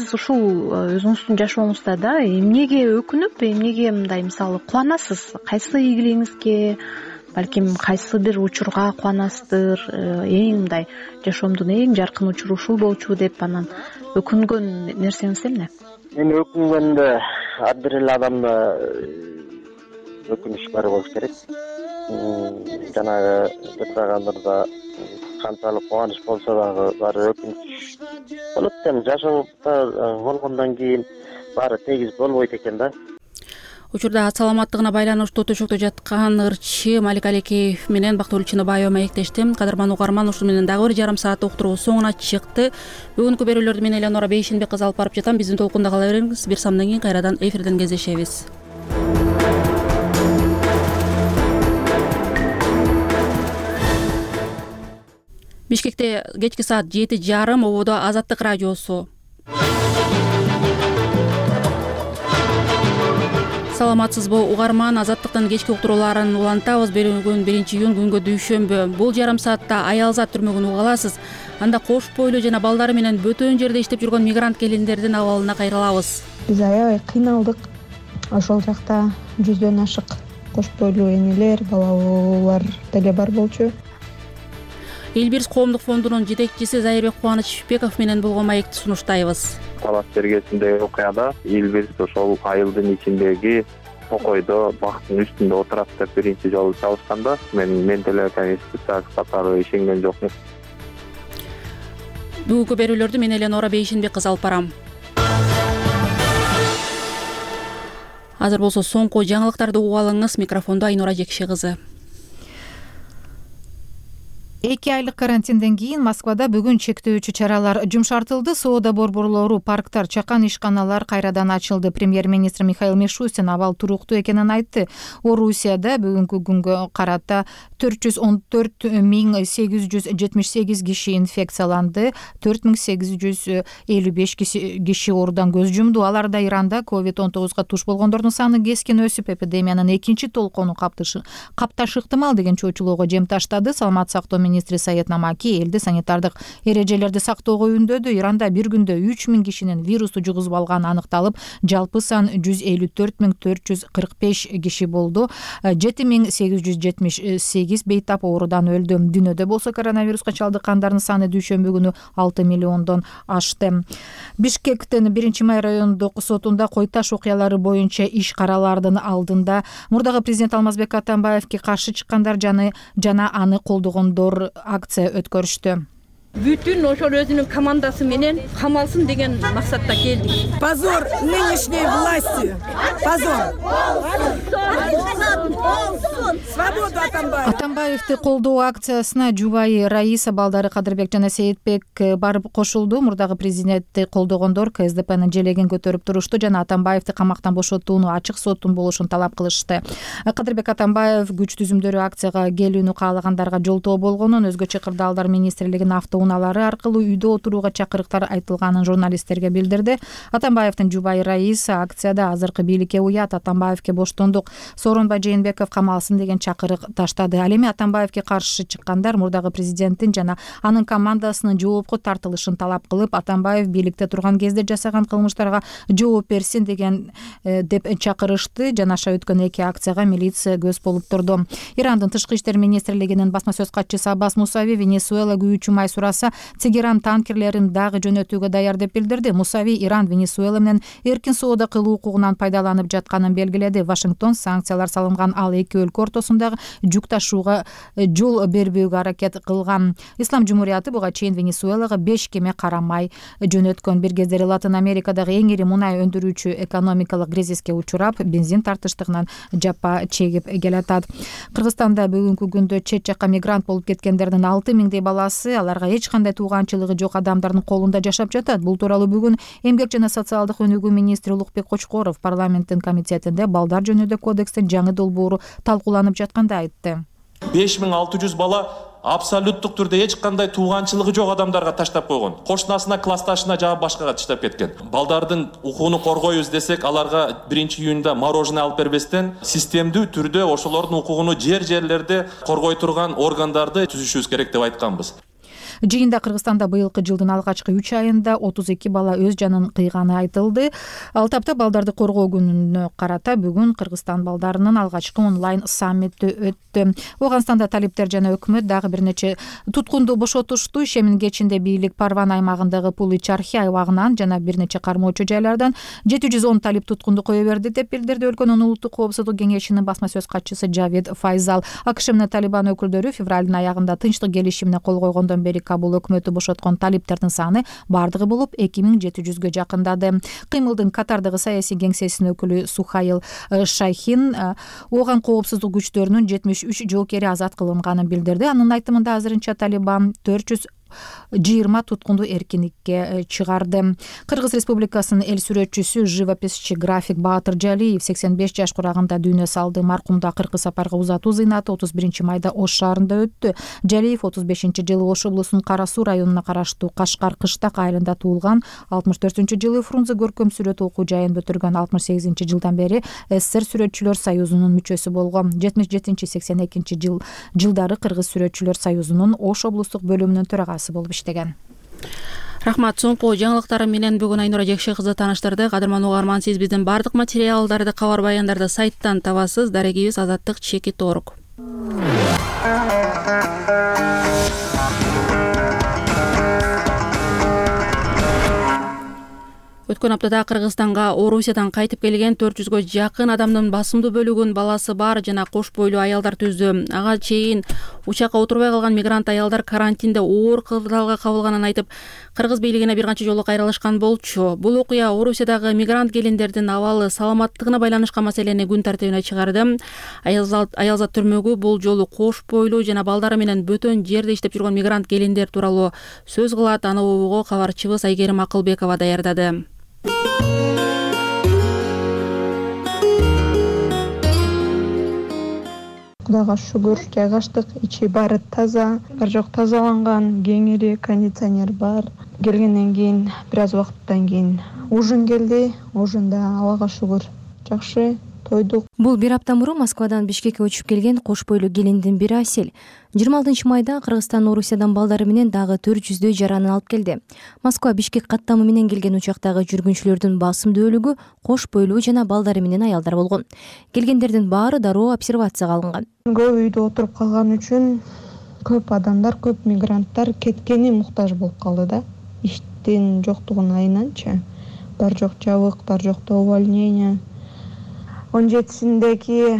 сиз ушул өзүңүздүн жашооңузда да эмнеге өкүнүп, эмнеге мындай мисалы кубанасыз? Кайсы ийгилигиңизге, балким кайсы бир учурга кубанасыздыр? Эң мындай жашоомдун эң жаркын учуру ушул болчу деп анан өкүнгөн нерсеңиз эмне? Мен өкүнгөндө ар бир эле адамда өкүнүч бар болуш керек. Жанагы айтпагандырда канчалык кубаныч болсо дагы баары өкүнүч болот. Эми жашоодо болгондон кийин баары тегиз болбойт экен да. Учурда саламаттыгына байланыштуу төшөктө жаткан ырчы Малик Алекеев менен Бактыгүл Чыныбаева маектешти. Кадырман угарман, ушул менен дагы бир жарым саат уктуруу соңуна чыкты. Бүгүнкү берүүлөрдү мен Элеонора Бейшенбек кызы алып барып жатам. Биздин толкунда кала бериңиз. Бир самдан кийин кайрадан эфирден кездешебиз. Бишкекте кечки саат 7:30 ободо Азаттык радиосу. Саламатсызбы угарман, Азаттыктын кечки уктурууларын улантабыз. Бүгүн 1-июнь күнгө дүйшөмбү. Бул жарым саатта Аялзат түрмөгүн уга аласыз. Анда кош бойлуу жана балдары менен бөтөн жерде иштеп жүргөн мигрант келиндердин абалына кайрылабыз. Биз аябай кыйналдык. Ошол жакта 100дөн ашык кош бойлуу энелер, балалар деле бар болчу. Элбирс коомдук фондунун жетекчиси Зайырбек Кубанычбеков менен болгон маекти сунуштайбыз. Талас бергесиндеги окуяда Элбирс ошол айылдын ичиндеги токойдо бактын үстүндө отурат деп биринчи жолу чабышканда мен деле специалист катары ишенген жокмун. Бүгүнкү берүүлөрдү мен Элеонора Бейшенбек кызы алып барам. Азыр болсо соңку жаңылыктарды угуп алыңыз. Микрофондо Айнура Жекши кызы. 2 айлык карантинден кийин Москвада бүгүн чектөөчү чаралар жумшартылды. Соода борборлору, парктар, чакан ишканалар кайрадан ачылды. Премьер-министр Михаил Мишустин абал туруктуу экенин айтты. Орусияда бүгүнкү күнгө карата 414.878 киши инфекцияланды, 4855 киши оорудан көз жумду. Аларда Иранда COVID-19 туш болгондордун саны кескин өсүп, эпидемиянын экинчи толкуну капташы ыктымал деген чоочулоого жем таштады. Саламат сактоо министри Саят Намаки элди санитардык эрежелерди сактоого үндөдү. Иранда бир күндө 3000 кишинин вирусту жугузуп алганы аныкталып, жалпы сан 154.445 киши болду. 7878 бейтап оорудан өлдү. Дүйнөдө болсо коронавируска чалдыккандардын саны дүйшөмбү күнү 6 миллиондон ашты. Бишкектин 1-май райондук сотунда Койташ окуялары боюнча иш каралардын алдында мурдагы президент Алмазбек Атамбаевге каршы чыккандар жана аны колдогондор акция өткөрүштү. Бүтүн ошол өзүнүн командасы менен камалсын деген максатта келдик. Позор нынешней власти. Позор. Свободу Атамбаев. Атамбаевди колдоо акциясына жубайы Раиса, балдары Кадырбек жана Сейитбек барып кошулду. Мурдагы президентти колдогондор КСДПнын желегин көтөрүп турушту жана Атамбаевди камактан бошотууну, ачык соттун болушун талап кылышты. Кадырбек Атамбаев күч түзүмдөрү акцияга келүүнү каалагандарга жолтоо болгонун, өзгөчө кырдаалдар министрлигинин автоунаалары аркылуу үйдө отурууга чакырыктар айтылганын журналисттерге билдирди. Атамбаевдин жубайы Раиса акцияда азыркы бийликке уят, Атамбаевге боштондук, Сооронбай Жээнбеков камалсын деген чакырык таштады. Ал эми Атамбаевге каршы чыккандар мурдагы президенттин жана анын командасынын жоопко тартылышын талап кылып, Атамбаев бийликте турган кезде жасаган кылмыштарга жооп берсин деген деп чакырышты. Жанаша өткөн 2 акцияга милиция көз болуп турду. Ирандын тышкы иштер министрлигинин басма сөз катчысы Аббас Мусави Венесуэла күйүүчү май сураса Тегеран танкерлерин дагы жөнөтүүгө даяр деп билдирди. Мусави Иран Венесуэла менен эркин соода кылуу укугунан пайдаланып жатканын белгиледи. Вашингтон санкциялар салынган ал эки өлкө ортосундагы жүк ташууга жол бербөөгө аракет кылган. Ислам Жумурияты буга чейин Венесуэлага 5 кеме кара май жөнөткөн. Бир кездери Латын Америкадагы эң ири мунай өндүрүүчү экономикалык кризиске учурап, бензин тартыштыгынан жапа чегип келатат. Кыргызстанда бүгүнкү күндө чет жакка мигрант болуп кеткендердин 6000 баласы, аларга эч кандай тууганчылыгы жок адамдардын колунда жашап жатат. Бул тууралуу бүгүн Эмгек жана социалдык өнүгүү министри Улукбек Кочкоров парламенттин комитетинде балдар жөнүндө кодекстин жаңы долбоору талкууланып жатканда айтты. 5600 бала абсолюттук түрдө эч кандай тууганчылыгы жок адамдарга таштап койгон. Кошунасына, классташына жаап башкага таштап кеткен. Балдардын укугун коргойбуз десек, аларга 1-июнда мороженое алып бербестен системдүү түрдө ошолордун укугуну жерлерде коргой турган органдарды түзүшүбүз керек деп айтканбыз. Жыйында Кыргызстанда быйылкы жылдын алгачкы 3 айында 32 бала өз жанын кыйганы айтылды. Ал тапта балдарды коргоо күнүнө карата бүгүн Кыргызстан балдарынын алгачкы онлайн саммити өттү. Ооганстанда талиптер жана өкмөт дагы бир нече туткунду бошотушту. Ишемин кечинде бийлик Парван аймагындагы Пулы-Чархи айбагынан жана бир нече кармоочу жайлардан 710 талип туткунду кое берди деп билдирди өлкөнүн улуттук коопсуздук кеңешинин басма сөз катчысы Жавид Файзал. АКШ менен Талибан өкүлдөрү февралдын аягында тынчтык келишимине кол койгондон бери Кабул өкмөтү бошоткон талиптердин саны бардыгы болуп 2700гө жакындады. Кыймылдын Катардагы саясий кеңсесинин өкүлү Сухаил Шайхин ооган коопсуздук күчтөрүнүн 73 жоокери азат кылынганын билдирди. Анын айтымында азырынча Талибан 420 туткунду эркиндикке чыгарды. Кыргыз Республикасынын эл сүрөтчүсү, живописчи, график Баатыр Жалиев 85 жаш курагында дүйнө салды. Маркумду акыркы сапарга узатуу зыйнаты 31 майда Ош шаарында өттү. Жалиев 35-жылы Ош облусунун Кара Суу районуна караштуу Кашкар Кыштак айылында туулган. 64-жылы Фрунзе көркөм сүрөт окуу жайын бүтүргөн. 68-жылдан бери СССР сүрөтчүлөр союзунун мүчөсү болгон. 77-82 жылдары Кыргыз сүрөтчүлөр союзунун Ош облустук бөлүмүнүн төрагасы болуп иштеген. Рахмат. Соңку жаңылыктар менен бүгүн Айнура Жекше кызы тааныштырды. Кадырман угарман, сиз биздин бардык материалдарды кабар баяндарды сайттан табасыз. Дарегибиз Азаттык Чеки Торок. Өткөн аптада Кыргызстанга Орусиядан кайтып келген 400гө жакын адамдын басымдуу бөлүгүн баласы бар жана кош бойлуу аялдар түздү. Ага чейин учакка отурбай калган мигрант аялдар карантинде оор кырдаалга кабылганын айтып, Кыргыз бийлигине бир канча жолу кайрылышкан болчу. Бул окуя Орусиядагы мигрант келиндердин абалы, саламаттыгына байланышкан маселени күн тартибине чыгарды. Аялзат түрмөгү бул жолу кош бойлуу жана балдары менен бөтөн жерде иштеп жүргөн мигрант келиндер тууралуу сөз кылат. Аны обого кабарчыбыз Айгерим Акылбекова даярдады. Кудайга шүгүр, жайгаштык, ичи баары таза, бар жок тазаланган, кеңири, кондиционер бар. Келгенден кийин бир аз убакыттан кийин ужин келди. Ужинда Аллага шүгүр жакшы тойдук. Бул бир апта мурун Москвадан Бишкекке көчүп келген кош бойлуу келиндин бири Асель. 26-майда Кыргызстан Орусиядан балдары менен дагы 400дөй жаранын алып келди. Москва Бишкек каттамы менен келген учактагы жүргүнчүлөрдүн басымдуу бөлүгү кош бойлуу жана балдары менен аялдар болгон. Келгендердин баары дароо обсервацияга алынган. Көп үйдө отуруп калган үчүн көп адамдар, көп мигранттар кеткени муктаж болуп калды да. Иштин жоктугуна айнанчы. Бар жок жабык, бар жокто увольнение. 17-синдеги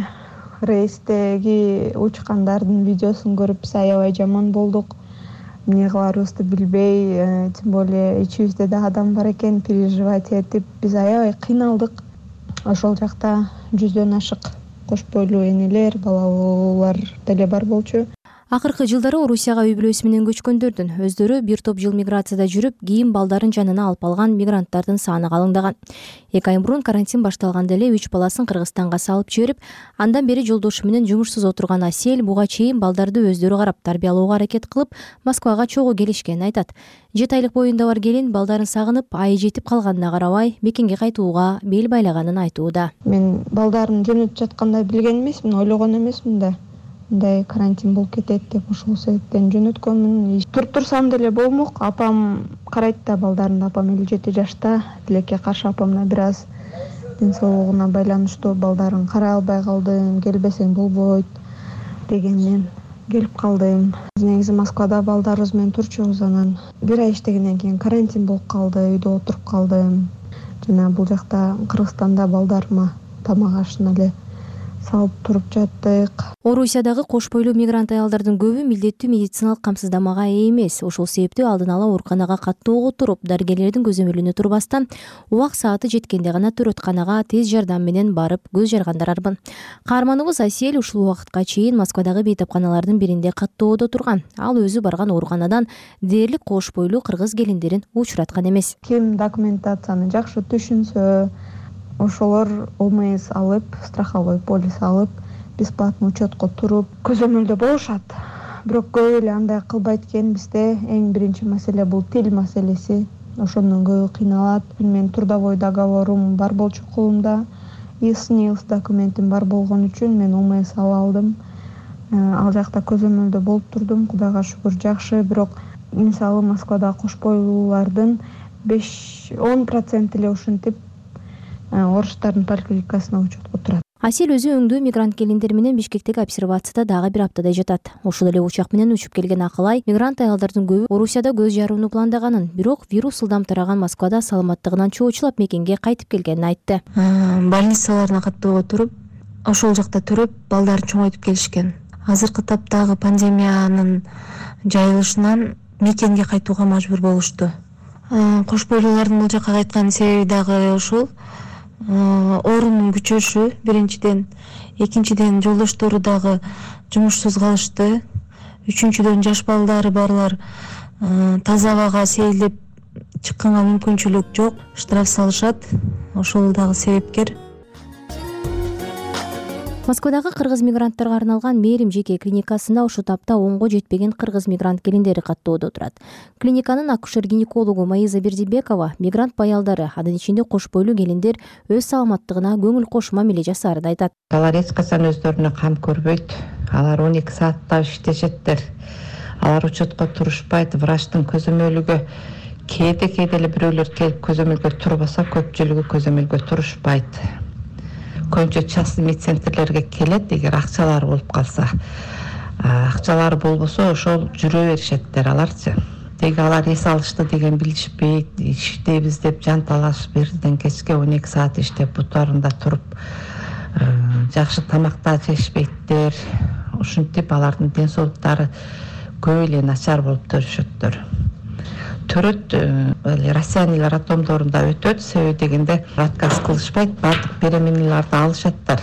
рейстеги учкандардын видеосун көрүп биз аябай жаман болдук. Эмне кыларыбызды билбей, тем более ичибизде да адам бар экен, переживать этип биз аябай кыйналдык. Ошол жакта 100дөн ашык кош бойлуу энелер, балалар деле бар болчу. Акыркы жылдары Орусияга үй бүлөсү менен көчкөндөрдүн өздөрү бир топ жыл миграцияда жүрүп, кийин балдарын жанына алып алган мигранттардын саны калыңдаган. 2 ай мурун карантин башталганда эле 3 баласын Кыргызстанга салып жиберип, андан бери жолдошу менен жумушсуз отурган Асель буга чейин балдарды өздөрү карап тарбиялоого аракет кылып, Москвага чогуу келишкенин айтат. 7 айлык боюнда бар келин балдарын сагынып, айы жетип калганына карабай, мекенге кайтууга бел байлаганын айтууда. Мен балдарын жөнөтүп жатканда билген эмесмин, ойлогон эмесмин да. Мындай карантин болуп кетет деп ошол себептен жөнөткөнмүн. Турсам деле болмок. Апам карайт да балдарын. Апам 57 жашта. Тилекке каршы апамна бир аз ден соолугуна байланыштуу балдарын карай албай калдым, келбесең болбойт дегенден келип калдым. Негизи Москвада балдарыбыз менен турчубуз, анан бир ай иштегенден кийин карантин болуп калды, үйдө отуруп калдым. Жана бул жакта Кыргызстанда балдарыма тамак ашына эле салып туруп жаттык. Орусиядагы кош бойлуу мигрант аялдардын көбү милдеттүү медициналык камсыздамага ээ эмес. Ошол себептүү алдын ала ооруканага каттоого туруп, дарыгерлердин көзөмөлүнө турбастан, убак сааты жеткенде гана төрөтканага тез жардам менен барып көз жаргандар арбын. Каарманыбыз Асель ушул убакытка чейин Москвадагы бейтапканалардын биринде каттоодо турган. Ал өзү барган ооруканадан дээрлик кош бойлуу кыргыз келиндерин учураткан эмес. Ким документацияны жакшы түшүнсө, ошолор ОМС алып, страховой полис алып, бесплатный учетко туруп, көзөмөлдө болушат. Бирок көп эле андай кылбайт экен. Бизде эң биринчи маселе бул тил маселеси. Ошондон көбү кыйналат. Мен трудовой договорум бар болчу колумда. ИСНИЛС документим бар болгон үчүн мен ОМС ала алдым. Ал жакта көзөмөлдө болуп турдум. Кудайга шүгүр жакшы, бирок мисалы Москвадагы кош бойлуулардын 5-10% эле ушинтип орустардын поликлиникасына учетко турат. Асель өзү өңдүү мигрант келиндер менен Бишкектеги обсервацияда дагы бир аптадай жатат. Ошол эле учак менен учуп келген Акылай мигрант аялдардын көбү Орусияда көз жарууну пландаганын, бирок вирус ылдам тараган Москвада саламаттыгынан чоочулап мекенге кайтып келгенин айтты. Больницаларына каттоого туруп, ошол жакта төрөп, балдарын чоңойтуп келишкен. Азыркы таптагы пандемиянын жайылышынан мекенге кайтууга мажбур болушту. Кош бойлуулардын бул жака кайткан себеби дагы ошол. Орунун күчөшү биринчиден, экинчиден жолдоштору дагы жумушсуз калышты. Үчүнчүдөн жаш балдары барлар таза абага сейилдеп чыкканга мүмкүнчүлүк жок, штраф салышат. Ошол дагы себепкер. Москвадагы кыргыз мигранттарга арналган Мээрим жеке клиникасында ушул тапта 10го жетпеген кыргыз мигрант келиндери каттоодо турат. Клиниканын акушер-гинекологу Маиза Бердибекова мигрант аялдары, анын ичинде кош бойлуу келиндер өз саламаттыгына көңүл кош мамиле жасаарын айтат. Алар эч качан өздөрүнө кам көрбөйт. Алар 12 сааттап иштешеттер. Алар учетко турушпайт. Врачтын көзөмөлүгө кээде эле бирөөлөр келип көзөмөлгө турбаса, көпчүлүгү көзөмөлгө турушпайт. Көбүнчө частный медцентрлерге келет, эгер акчалары болуп калса. Акчалары болбосо ошол жүрө беришеттер аларчы. Деги алар эс алышты деген билишпейт, иштейбиз деп жанталашып эртеден кечке 12 саат иштеп бутарында туруп, жакшы тамакта жешпейттер. Ушинтип алардын ден соолуктары көп эле начар болуп төрүшөттөр. Төрөт россиянилер атомдорунда өтөт, себеби дегенде отказ кылышпайт, бардык беременналарды алышаттар.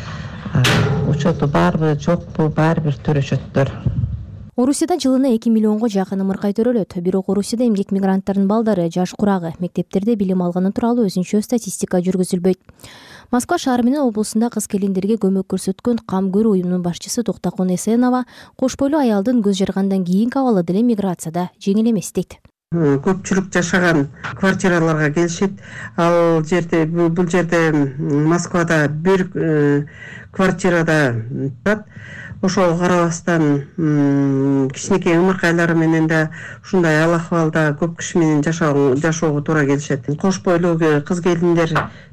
Учету барбы, жокпу, баары бир төрөшөттөр. Орусияда жылына 2 миллионго жакын ымыркай төрөлөт. Бирок Орусияда эмгек мигранттардын балдары, жаш курагы, мектептерде билим алганы тууралуу өзүнчө статистика жүргүзүлбөйт. Москва шаары менен облусунда кыз келиндерге көмөк көрсөткөн Кам көрүү уюмунун башчысы Токтокун Эсенова кош бойлуу аялдын көз жаргандан кийинки абалы деле миграцияда жеңил эмес дейт. Көпчүлүк жашаган квартираларга келишет. Ал жерде, бул жерде Москвада бир квартирада турат. Ошол карабастан кичинекей ымыркайлары менен да ушундай ал акыбалда көп киши менен жашоого туура келишет. Кош бойлуу кыз келиндер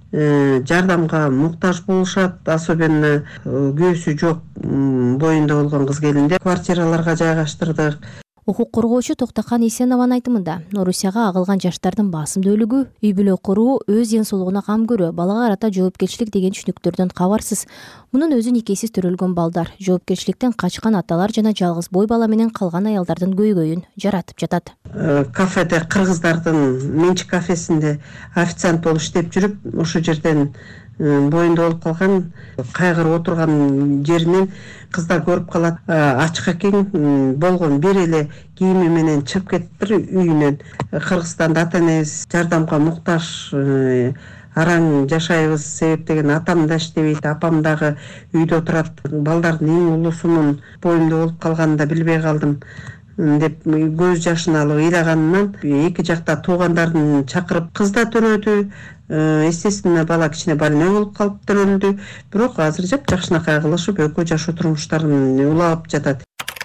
жардамга муктаж болушат, особенно күйөөсү жок боюнда болгон кыз келиндер квартираларга жайгаштырдык. Укук коргоочу Токтокун Эсенованын айтымында, Орусияга агылган жаштардын басым бөлүгү үй бүлө куруу, өз ден соолугуна кам көрүү, балага карата жоопкерчилик деген түшүнүктөрдөн кабарсыз. Мунун өзү никесиз төрөлгөн балдар, жоопкерчиликтен качкан аталар жана жалгыз бой бала менен калган аялдардын көйгөйүн жаратып жатат. Кафеде кыргыздардын менчик кафесинде официант болуп иштеп жүрүп, ошол жерден боюнда болуп калган, кайгырып отурган жеринен кыздар көрүп калат. Ачык экен болгон бир эле кийими менен чыгып кетиптир үйүнөн. Кыргызстанда ата энебиз жардамга муктаж, араң жашайбыз себептеген атам да иштебейт, апам дагы үйдө отурат. Балдардын эң улуусунун боюнда болуп калганын да билбей калдым деп көз жашын алып ыйлаганынан эки жакта туугандарын чакырып кыз да төрөдү. Естественно, бала кичине больной болуп калып төрөлдү. Бирок азыр жакшынакай кылышып экөө жашоо турмуштарын улап жатат.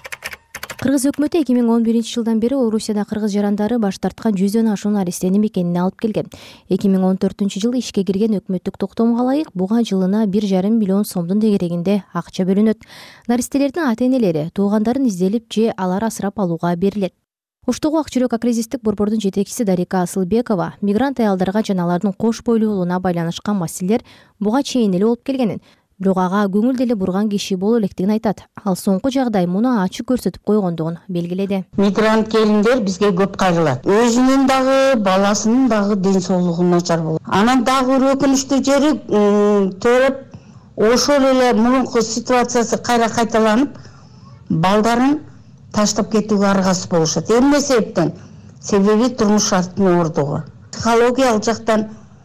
Кыргыз өкмөтү 2011 жылдан бери Орусияда кыргыз жарандары баш тарткан 100дөн ашуун арестени мекенине алып келген. 2014 жылы ишке кирген өкмөттүк токтомго ылайык буга жылына 1,5 миллион сомдун дегерегинде акча бөлүнөт. Наристелердин ата-энелери туугандарын изделип же алар асырап алууга берилет. Оштогу Ак жүрөк аккризистик борбордун жетекчиси Дарика Асылбекова мигрант аялдарга жана алардын кош бойлуулугуна байланышкан маселелер буга чейин эле болуп келгенин, бирок ага көңүл деле бурган киши боло электигин айтат. Ал соңку жагдай муну ачык көрсөтүп койгондугун белгиледи. Мигрант келиндер бизге көп кайрылат. Өзүнүн дагы, баласынын дагы ден соолугу начар болот. Анан дагы бир өкүнүчтүү жери төрөп, ошол эле мурунку ситуациясы кайра кайталанып, балдарын таштап кетүүгө аргасыз болушат. Эмне себептен? Себеби турмуш шарттын оордугу. Психологиялык жактан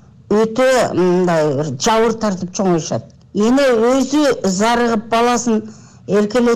өтө мындай жабыр тартып чоңоюшат. Эне өзү зарыгып баласын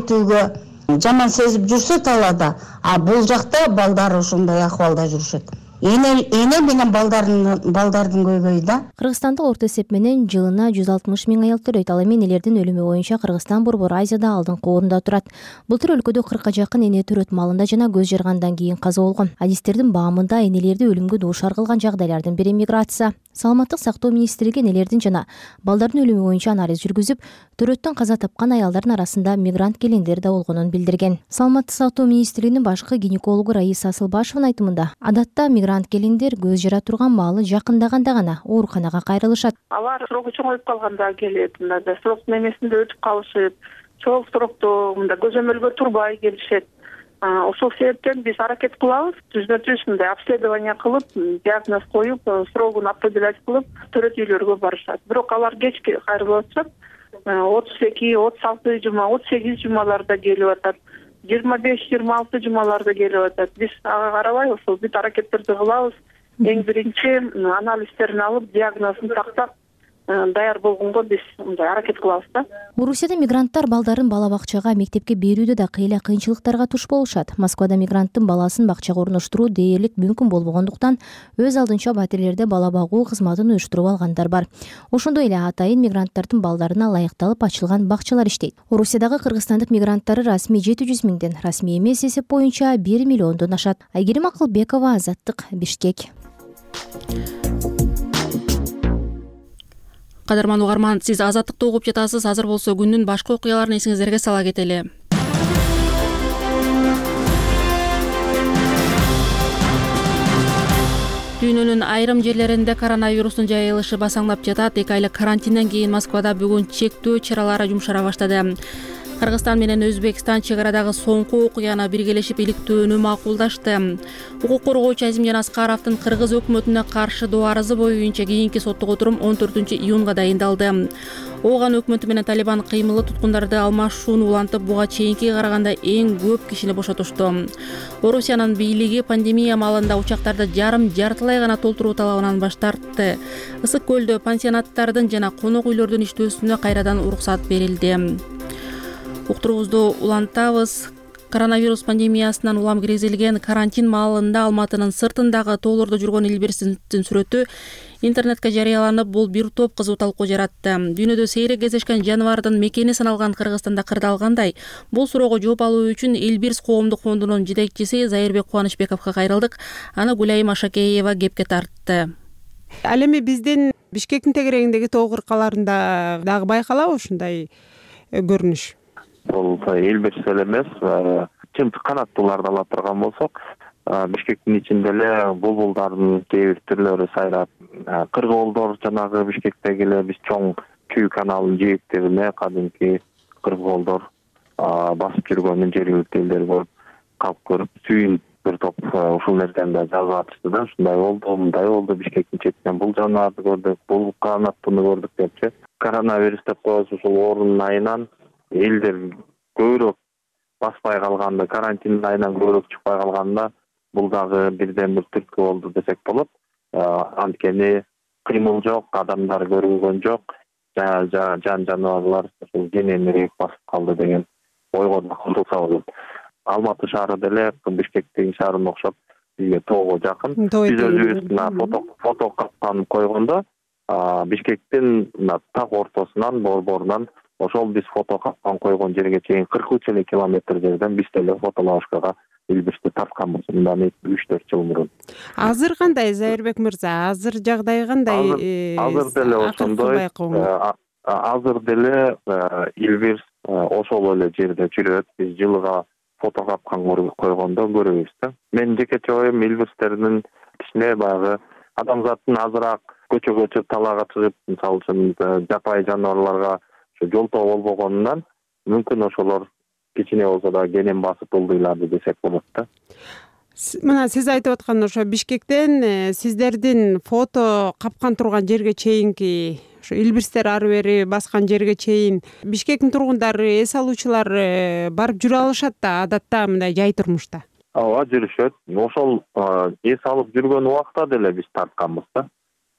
эркелетүүгө жаман сезип жүрсө талаада, а бул жакта балдары ушундай акыбалда жүрүшөт. эне менен балдардын көйгөйү да. Кыргызстандык орто эсеп менен жылына 160 миң аял төрөйт. Ал эми энелердин өлүмү боюнча Кыргызстан Борбор Азияда алдыңкы орунда турат. Былтыр өлкөдө 40 жакын эне төрөт малында жана көз жаргандан кийин каза болгон. Адистердин баамында энелерди өлүмгө дуушар кылган жагдайлардын бири миграция. Саламаттык сактоо министрлиги энелердин жана балдардын өлүмү боюнча анализ жүргүзүп, төрөттөн каза тапкан аялдардын арасында мигрант келиндер да болгонун билдирген. Саламаттык сактоо министрлигинин башкы гинекологу Раиса Асылбашеванын айтымында, адатта мигрант келиндер көз жара турган маалы жакындаганда гана ооруканага кайрылышат. Алар срогу чоңоюп калганда келет, мында срогтун эмесинде өтүп калышып, чоң срокто мында көзөмөлгө турбай келишет. Ошол себептен биз аракет кылабыз, түз мындай обследование кылып, диагноз коюп, срогун определять кылып, төрөт үйлөргө барышат. Бирок алар кеч кайрылып атышат. 32, 36 жума, 38 жумаларда келип атат. 25-26 жумаларда келип атат. Биз ага карабай ошол бүт аракеттерди кылабыз. Эң биринчи анализдерин алып, диагнозун тактап, даяр болгонго биз мындай аракет кылабыз да. Орусияда мигранттар балдарын бала бакчага, мектепке берүүдө да кыйынчылыктарга туш болушат. Москвада мигранттын баласын бакчага орноштуруу дээрлик мүмкүн болбогондуктан өз алдынча батирлерде бала багуу кызматын уюштуруп алгандар бар. Ошондой эле атайын мигранттардын балдарына ылайыкталып ачылган бакчалар иштейт. Орусиядагы кыргызстандык мигранттары расмий 700 миңден, расмий эмес эсеп боюнча 1 миллиондон ашат. Айгерим Акылбекова, Азаттык, Бишкек. Кадырман угарман, сиз Азаттыкты угуп жатасыз. Азыр болсо күндүн башка окуяларын эсиңиздерге сала кетели. Дүйнөнүн айрым жерлеринде коронавирустун жайылышы басаңдап жатат. 2 айлык карантинден кийин Москвада бүгүн чектөө чаралары жумшара баштады. Кыргызстан менен Өзбекстан чек арадагы соңку окуяны биргелешип иликтөөнү макулдашты. Укук коргоочу Азимжан Аскаровдун кыргыз өкмөтүнө каршы доо арызы боюнча кийинки соттук отурум 14 июнга дайындалды. Ооган өкмөтү менен Талибан кыймылы туткундарды алмашууну улантып, буга чейинкиге караганда эң көп кишини бошотушту. Орусиянын бийлиги пандемия маалында учактарды жартылай гана толтуруу талабынан баш тартты. Ысык көлдө пансионаттардын жана конок үйлөрдүн иштөөсүнө кайрадан уруксат берилди. Уктуруубузду улантабыз. Коронавирус пандемиясынан улам киргизилген карантин маалында Алматынын сыртындагы тоолордо жүргөн Илбирстин сүрөтү интернетке жарыяланып, бул бир топ кызуу талкуу жаратты. Дүйнөдө сейрек кездешкен жаныбардын мекени саналган Кыргызстанда кырдалгандай? Бул суроого жооп алуу үчүн Илбирс коомдук фондунун жетекчиси Зайырбек Кубанычбековго кайрылдык. Аны Гулайым Ашакеева кепке тартты. Ал эми биздин Бишкектин тегерегиндеги тоо кыркаларында дагы байкалабы ушундай көрүнүш? Бул Элбирс эле эмес, чымчык канаттууларды ала турган болсок, Бишкектин ичинде эле булбулдардын кээ бир түрлөрү сайрап, кыргоолдор жанагы Бишкектеги эле биз чоң Күй каналынын жээктерине кадимки кыргоолдор басып жүргөнүн жергиликтүү элдер болуп калып көрүп, сүйүнүп бир топ ушул нерсени да жазып атышты да, ушундай болду, мындай болду, Бишкектин четинен бул жаныбарды көрдүк, бул канаттууну көрдүк депчи. Коронавирус деп коебуз, ушул оорунун айынан элдер көбүрөөк баспай калганда, карантиндин айынан көбүрөөк чыкпай калганда, бул дагы бирден бир түрткү болду десек болот. Анткени кыймыл жок, адамдар көрүнгөн жок, жаныбарлар ушул кененирээк басып калды деген ойго да курулса болот. Алматы шаары деле Бишкектеги шаарына окшоп бизге тоого жакын. Биз өзүбүз фото капкан койгондо Бишкектин так ортосунан, борборунан ошол биз фото капкан койгон жерге чейин 40 километр жерден биз деле фотолашкага Илбирсти тартканбыз мындан 3-4 жыл мурун. Азыр кандай, Зайырбек мырза? Азыр жагдай кандай? Азыр деле ошондой. Азыр деле Илбирс ошол эле жерде жүрөт. Биз жылга фото капкан койгондо көрөбүз да. Мен жекече оюм Илбирстердин кичине баягы адамзаттын азыраак көчөгө талаага чыгып, мисалы үчүн жапай жаныбарларга жолтоо болбогонунан мүмкүн ошолор кичине болсо да кенен басып ылдыйларды десек болот да. Мына сиз айтып аткан ошо Бишкектен сиздердин фото капкан турган жерге чейинки ошо Илбирстер ары бери баскан жерге чейин Бишкектин тургундары, эс алуучулар барып жүрө алышат да, адатта мындай жай турмушта. Ооба, жүрүшөт. Ошол эс алып жүргөн убакта деле биз тартканбыз да.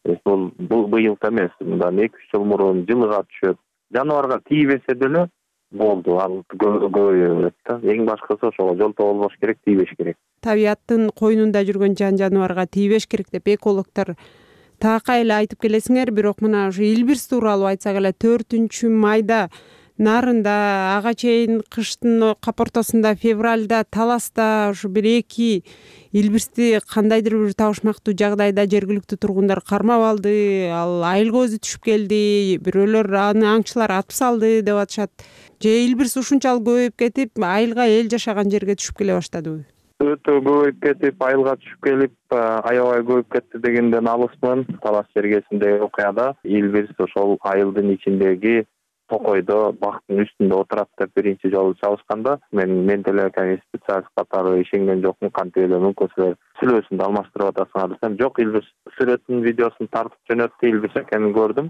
Бул быйыл эмес, мындан 2-3 жыл мурун жылга түшөт. Жаныбарга тийбесе деле болду, ал көбөйө берет да. Эң башкысы ошого жолтоо болбош керек, тийбеш керек. Табияттын койнунда жүргөн жан жаныбарга тийбеш керек деп экологдор таакай эле айтып келесиңер, бирок мына ушу Илбирс тууралуу айтсак эле 4-майда Нарында, ага чейин кыштын кап ортосунда февралда Таласта ушу 1-2 Илбирсти кандайдыр бир табышмактуу жагдайда жергиликтүү тургундар кармап алды, ал айылга өзү түшүп келди, бирөөлөр аны аңчылар атып салды деп атышат. Же Илбирс ушунчалык көбөйүп кетип, айылга эл жашаган жерге түшүп келе баштадыбы? Өтө көбөйүп кетип, айылга түшүп келип, аябай көбөйүп кетти дегенден алысмын. Талас жергесиндеги окуяда Илбирс ошол айылдын ичиндеги токойдо бактын үстүндө отурат деп биринчи жолу чабышканда, мен деле специалист катары ишенген жокмун. Кантип эле мүмкүн силер сүйлөшүндө алмаштырып атасыңар десем, жок, Илбирс сүрөтүн, видеосун тартып жөнөттү, Илбирс экенин көрдүм.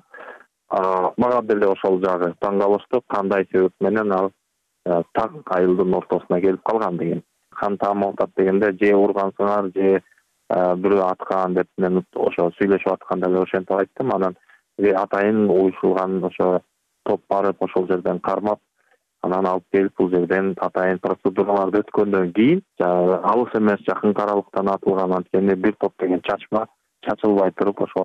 Мага деле ошол жагы таң калышты, кандай себеп менен ал так айылдын ортосуна келип калган деген. Кан таамап атат дегенде, же ургансыңар, же бирөө аткан деп мен ошо сүйлөшүп атканда эле ошентип айттым. Анан атайын уюшулган ошо топ барып ошол жерден кармап, анан алып келип бул жерден атайын процедураларды өткөндөн кийин алыс эмес жакын каралыктан атылган, анткени бир топ деген чачылбай туруп ошол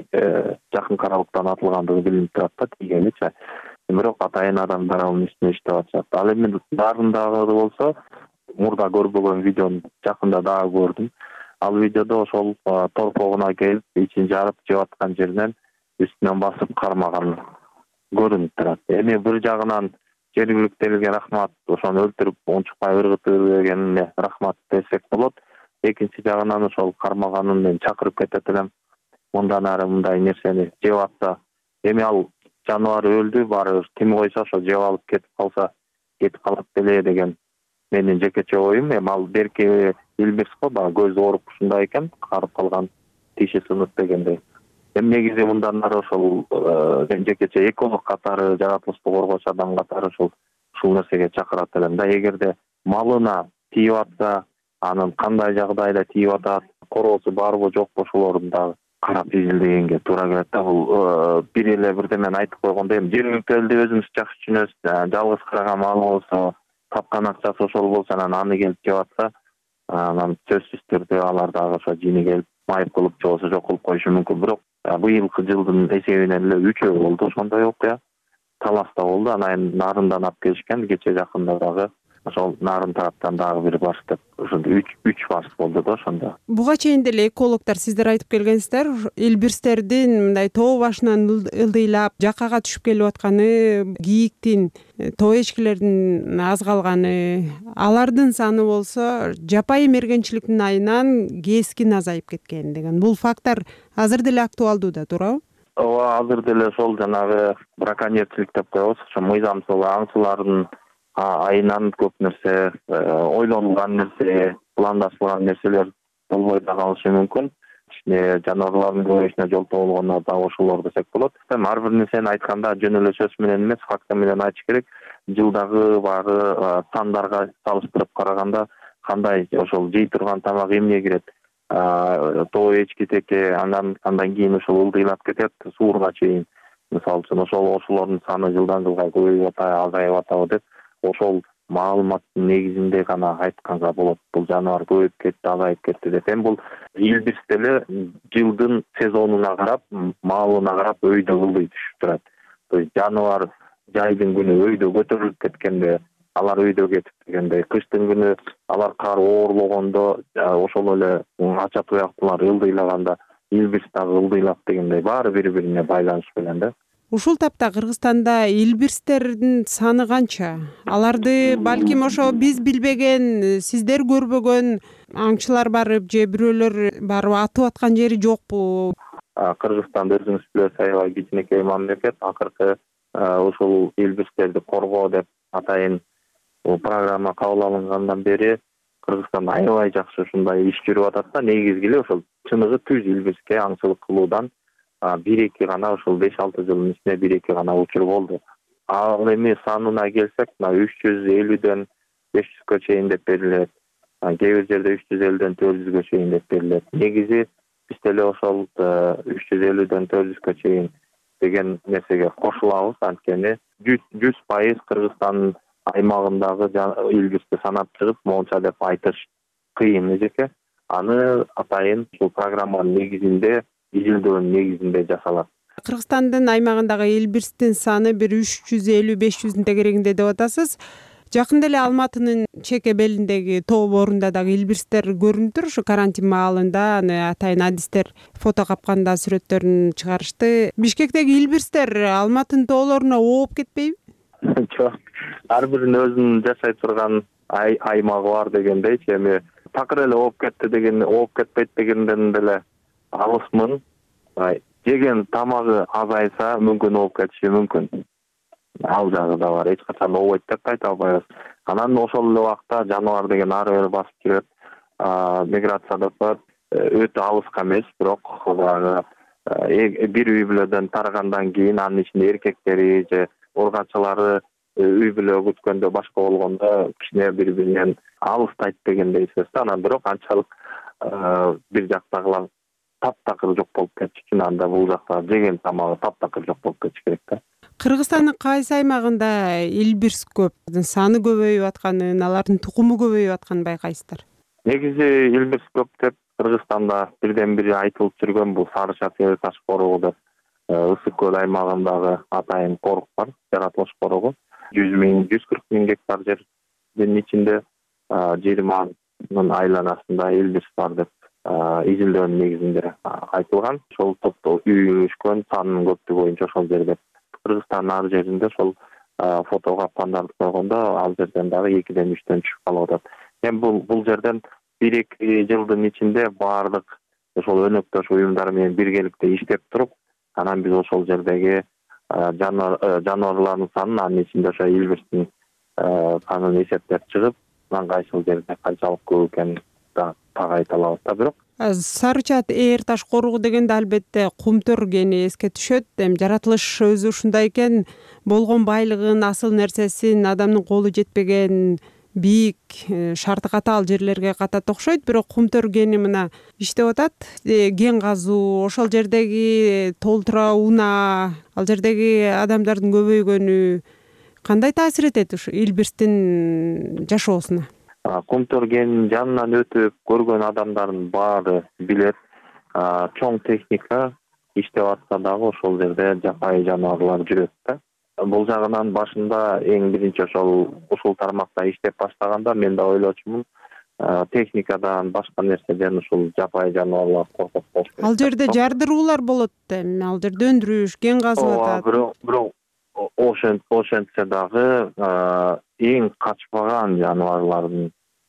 жакын каралыктан атылгандыгы билинип турат да, тийгеничи. Бирок атайын адамдар анын үстүнө иштеп атышат. Ал эми Нарындагы болсо, мурда көрбөгөн видеону жакында дагы көрдүм. Ал видеодо ошол торпогуна келип, ичин жарып жеп аткан жеринен үстүнөн басып кармаган көрүнүп турат. Эми бир жагынан жергиликтүү элге рахмат, ошону өлтүрүп унчукпай ыргытып бергенине рахмат десек болот. Экинчи жагынан ошол кармаганын мен чакырып кетет элем. Мындан ары мындай нерсени жеп атса, эми ал жаныбар өлдү, баары ким койсо ошо жеп алып кетип калса, кетип калат беле деген менин жекече оюм. Эми ал берки Илбирс го, баягы көзү ооруп ушундай экен, карып калган, тиши сынып дегендей. Эми негизи мындан ары ошол жекече эколог катары, жаратылышты коргоочу адам катары ушул нерсеге чакырат элем да. Эгерде малына тийип атса, анын кандай жагдайда тийип атат, короосу барбы жокпу, ошолордун дагы карап изилдегенге туура келет да. Бул бир эле бирдемени айтып койгондой, эми жергиликтүү элди өзүбүз жакшы түшүнөбүз. Жалгыз караган мал болсо, тапкан акчасы ошол болсо, анан аны келип жеп атса, анан сөзсүз түрдө алар дагы ошо жини келип майып кылып же болбосо жок кылып коюшу мүмкүн. Бирок быйылкы жылдын эсебинен эле 3 болду ошондой окуя. Таласта болду, анан Нарындан алып келишкен, кече жакында дагы ошол Нарын тараптан дагы бир баш деп, ошондо 3 баш болду да ошондо. Буга чейин деле экологдор сиздер айтып келгенсиздер, Илбирстердин мындай тоо башынан ылдыйлап жакага түшүп келип атканы, кийиктин, тоо эчкилердин аз калганы, алардын саны болсо жапайы мергенчиликтин айынан кескин азайып кеткен деген. Бул факттар азыр деле актуалдуу да, туурабы? Ооба, азыр деле ошол жанагы браконьерчилик деп коебуз, ошо мыйзамсыз аңчылардын айынан көп нерсе, ойлонулган нерсе, пландаштырылган нерселер болбой да калышы мүмкүн. Жаныбарлардын көбөйүшүнө жолтоо болгону да ошолор десек болот. Ар бир нерсени айтканда жөн эле сөз менен эмес, факт менен айтыш керек. Жылдагы багы сандарга салыштырып караганда кандай ошол жей турган тамак эмне кирет, тоо эчки теке, андан кийин ошол ылдыйлап кетет, суурга чейин. Мисалы үчүн ошолордун саны жылдан жылга көбөйүп атабы, азайып атабы деп ошол маалыматтын негизинде гана айтканга болот. Бул жаныбар көбөйүп кетти, азайып кетти деп. Эми бул Илбирс деле жылдын сезонуна карап, маалына карап өйдө ылдый түшүп турат. То есть жаныбар жайдын күнү өйдө көтөрүлүп кеткенде алар өйдө кетип дегендей, кыштын күнү алар кар оорлогондо ача туяктуулар ылдыйлаганда Илбирс дагы ылдыйлап дегендей, баары бири-бирине байланыш менен да. Ушул тапта Кыргызстанда илбирстердин саны канча? Аларды балким ошо биз билбеген, сиздер көрбөгөн аңчылар барып же бирөөлөр барып атып аткан жери жокпу? Кыргызстанда өзүңүз билесиз, аябай кичинекей мамлекет. Акыркы ушул илбирстерди коргоо деп атайын программа кабыл алынгандан бери Кыргызстанда аябай жакшы ушундай иш жүрүп атат да. Негизги эле ошол чыныгы түз илбирске аңчылык кылуудан 1-2 гана ошол 5-6 жылдын ичинде 1-2 гана учур болду. Ал эми санына келсек, 350ден 500гө чейин деп берилет. Кээ бир жерде 350ден 400гө чейин деп берилет. Негизи биз деле ошол 350ден 400гө чейин деген нерсеге кошулабыз. Анткени 100% Кыргызстандын аймагындагы илбирсти санап чыгып монча деп айтыш кыйын эжеке. Аны атайын ушул программанын негизинде, изилдөөнүн негизинде жасалат. Кыргызстандын аймагындагы илбирстин саны бир 350-500 тегерегинде деп атасыз. Жакында эле Алматынын чек эбелиндеги тоо боорунда дагы илбирстер көрүнүптүр. Ушу карантин маалында аны атайын адистер фото капканда сүрөттөрүн чыгарышты. Бишкектеги илбирстер Алматынын тоолоруна ооп кетпейби? Жок. Ар биринин өзүнүн жашай турган аймагы бар дегендейчи. Эми такыр эле ооп кетти деген, ооп кетпейт дегенден деле алысмын. Жеген тамагы азайса мүмкүн ооп кетиши мүмкүн. Ал жагы да бар. Эч качан ообойт деп айта албайбыз. Анан ошол эле убакта жаныбар деген ары бери басып жүрөт. Миграция деп коет. Өтө алыска эмес, бирок бир үй бүлөдөн тарагандан кийин анын ичинде эркектери же ургачылары үй бүлө күткөндө башка болгондо кичине бири-биринен алыстайт дегендей сөз. Анан бирок анчалык бир жактагылар таптакыр жок болуп кетиш үчүн анда бул жакта жеген тамагы таптакыр жок болуп кетиш керек да. Кыргызстандын кайсы аймагында илбирс көп? Саны көбөйүп атканын, алардын тукуму көбөйүп атканын байкайсыздар? Негизи илбирс көп деп Кыргызстанда бирден бири айтылып жүргөн бул Сарыча тери таш корогу деп Ысык көл аймагындагы атайын корок бар, жаратылыш корогу. 140 миң гектар жердин ичинде 20 айланасында илбирс бар деп изилдөөнүн негизинде айтылган. Ошол топто үй өскөн санынын көптүгү боюнча ошол жерде. Кыргызстандын ар жеринде ошол фото капкандарды койгондо ал жерден дагы 2-3 түшүп калып атат. Эми бул жерден 1-2 жылдын ичинде баардык ошол өнөктөш уюмдар менен биргеликте иштеп туруп, анан биз ошол жердеги жаныбарлардын санын, анын ичинде ошо илбирстин санын эсептеп чыгып, кайсыл жерде канчалык көп экенин так айта алабыз да. Бирок Сарыча ээр таш корогу дегенде албетте кумтөр кени эске түшөт. Эми жаратылыш өзү ушундай экен, болгон байлыгын, асыл нерсесин, адамдын колу жетпеген бийик, шарты катаал жерлерге катат окшойт. Бирок кумтөр кени мына иштеп атат. Кен казуу, ошол жердеги толтура унаа, ал жердеги адамдардын көбөйгөнү кандай таасир этет ушу илбирстин жашоосуна? Кумтөр кенинин жанынан өтүп көргөн адамдардын баары билет. Чоң техника иштеп атса дагы ошол жерде жапайы жаныбарлар жүрөт да. Бул жагынан башында эң биринчи ушул тармакта иштеп баштаганда мен да ойлочумун, техникадан башка нерседен ушул жапайы жаныбарлар коркот болуш керек. Ал жерде жардыруулар болот эми, ал жерде өндүрүш, кен казып атат. Бирок ошентсе дагы эң качпаган жаныбарлардын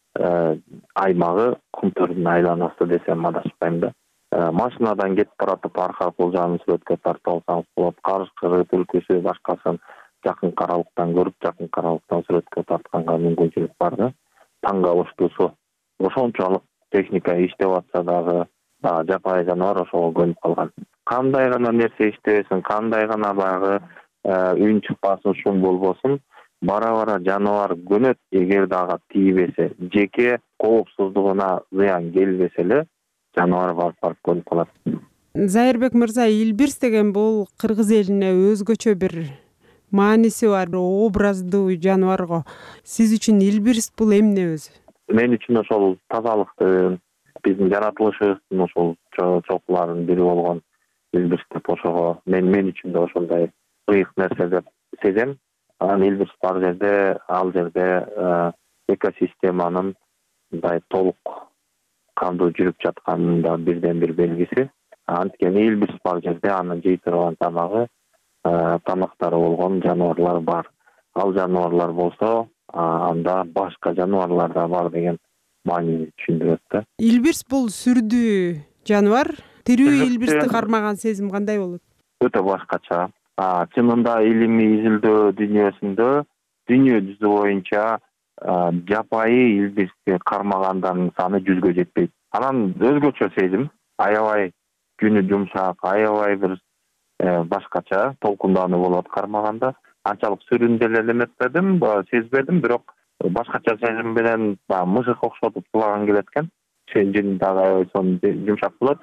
аймагы кумтөрдүн айланасы десем адашпайм да. Машинадан кетип баратып арка кулжанын сүрөткө тартып алсаңыз болот. Карышкыры, түлкүсү, башкасын жакын каралыктан көрүп, жакын каралыктан сүрөткө тартканга мүмкүнчүлүк бар да. Таң калыштуусу. Ошончолук техника иштеп атса дагы жапайы жаныбар ошого көнүп калган. Кандай гана нерсе иштебесин, кандай гана баягы үн чыкпасын, шум болбосун, бара-бара жаныбар көнөт. Эгер дагы тийбесе, жеке коопсуздугуна зыян келбесе эле жаныбар барып көнүп калат. Зайырбек мырза, илбирс деген бул кыргыз элине өзгөчө бир мааниси бар, образдуу жаныбар го. Сиз үчүн илбирс бул эмне өзү? Мен үчүн ошол тазалыктын, биздин жаратылышыбыздын ошол чокуларынын бири болгон илбирс деп ошого мен үчүн да ошондой ыйык нерсе деп сезем. Анан илбирс бар жерде, ал жерде экосистеманын мындай толук кандуу жүрүп жатканын да бирден бир белгиси. Анткени илбирс бар жерде анын жей турган тамактары болгон жаныбарлар бар. Ал жаныбарлар болсо, анда башка жаныбарлар да бар деген маанини түшүндүрөт да. Илбирс бул сүрдүү жаныбар. Тирүү илбирсти кармаган сезим кандай болот? Өтө башкача. Чынында илимий изилдөө дүйнөсүндө, дүйнө жүзү боюнча жапайы илбирсти кармагандардын саны 100гө жетпейт. Анан өзгөчө сезим, аябай күнү жумшак, аябай бир башкача толкундануу болот кармаганда. Анчалык сүрүндү эле эметпедим, сезбедим, бирок башкача сезим менен мышык окшотуп сулаган келет экен. Жин дагы аябай жумшак болот.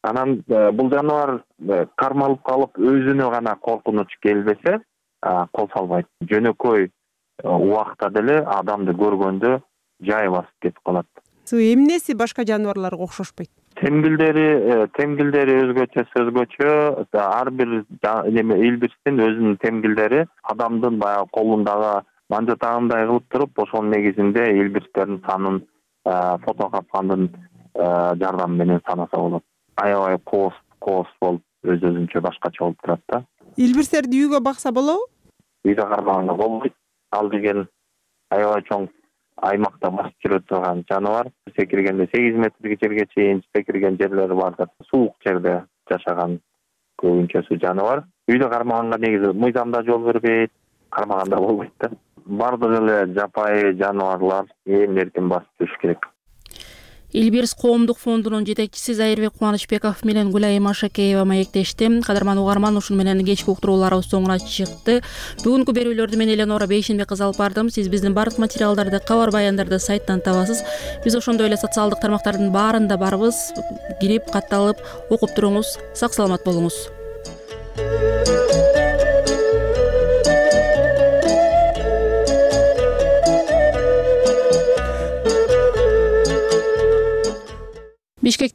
Анан бул жаныбар кармалып калып өзүнө гана коркунуч келбесе кол салбайт. Жөнөкөй убакта деле адамды көргөндө жай басып кетип калат. Эмнеси башка жаныбарларга окшошпойт? Темгилдери өзгөчө. Ар бир илбирстин өзүнүн темгилдери адамдын баягы колундагы манжатагындай кылып туруп, ошонун негизинде илбирстердин санын фото капкандын жардамы менен санаса болот. Аябай кооз болуп өзүнчө башкача болуп турат да. Илбирстерди үйгө бакса болобу? Үйдө кармаганга болбойт. Ал деген аябай чоң аймакта басып жүрө турган жаныбар. Секиргенде 8 метрге жерге чейин секирген жерлери бар. Суук жерде жашаган көбүнчөсү жаныбар. Үйдө кармаганга негизи мыйзамда жол бербейт, кармаганда болбойт да. Бардык эле жапайы жаныбарлар эркин басып жүрүш керек. Илбирс коомдук фондунун жетекчиси Зайырбек Кубанычбеков менен Гүлайым Ашакеева маектешти. Кадырман угарман, ушун менен кечки уктурууларыбыз соңуна чыкты. Бүгүнкү берүүлөрдү мен Эленора Бейшенбек кызы алып бардым. Сиз биздин бардык материалдарды, кабар баяндарды сайттан табасыз. Биз ошондой эле социалдык тармактардын баарында барбыз. Кирип, катталып, окуп туруңуз. Сак саламат болуңуз. Бишкек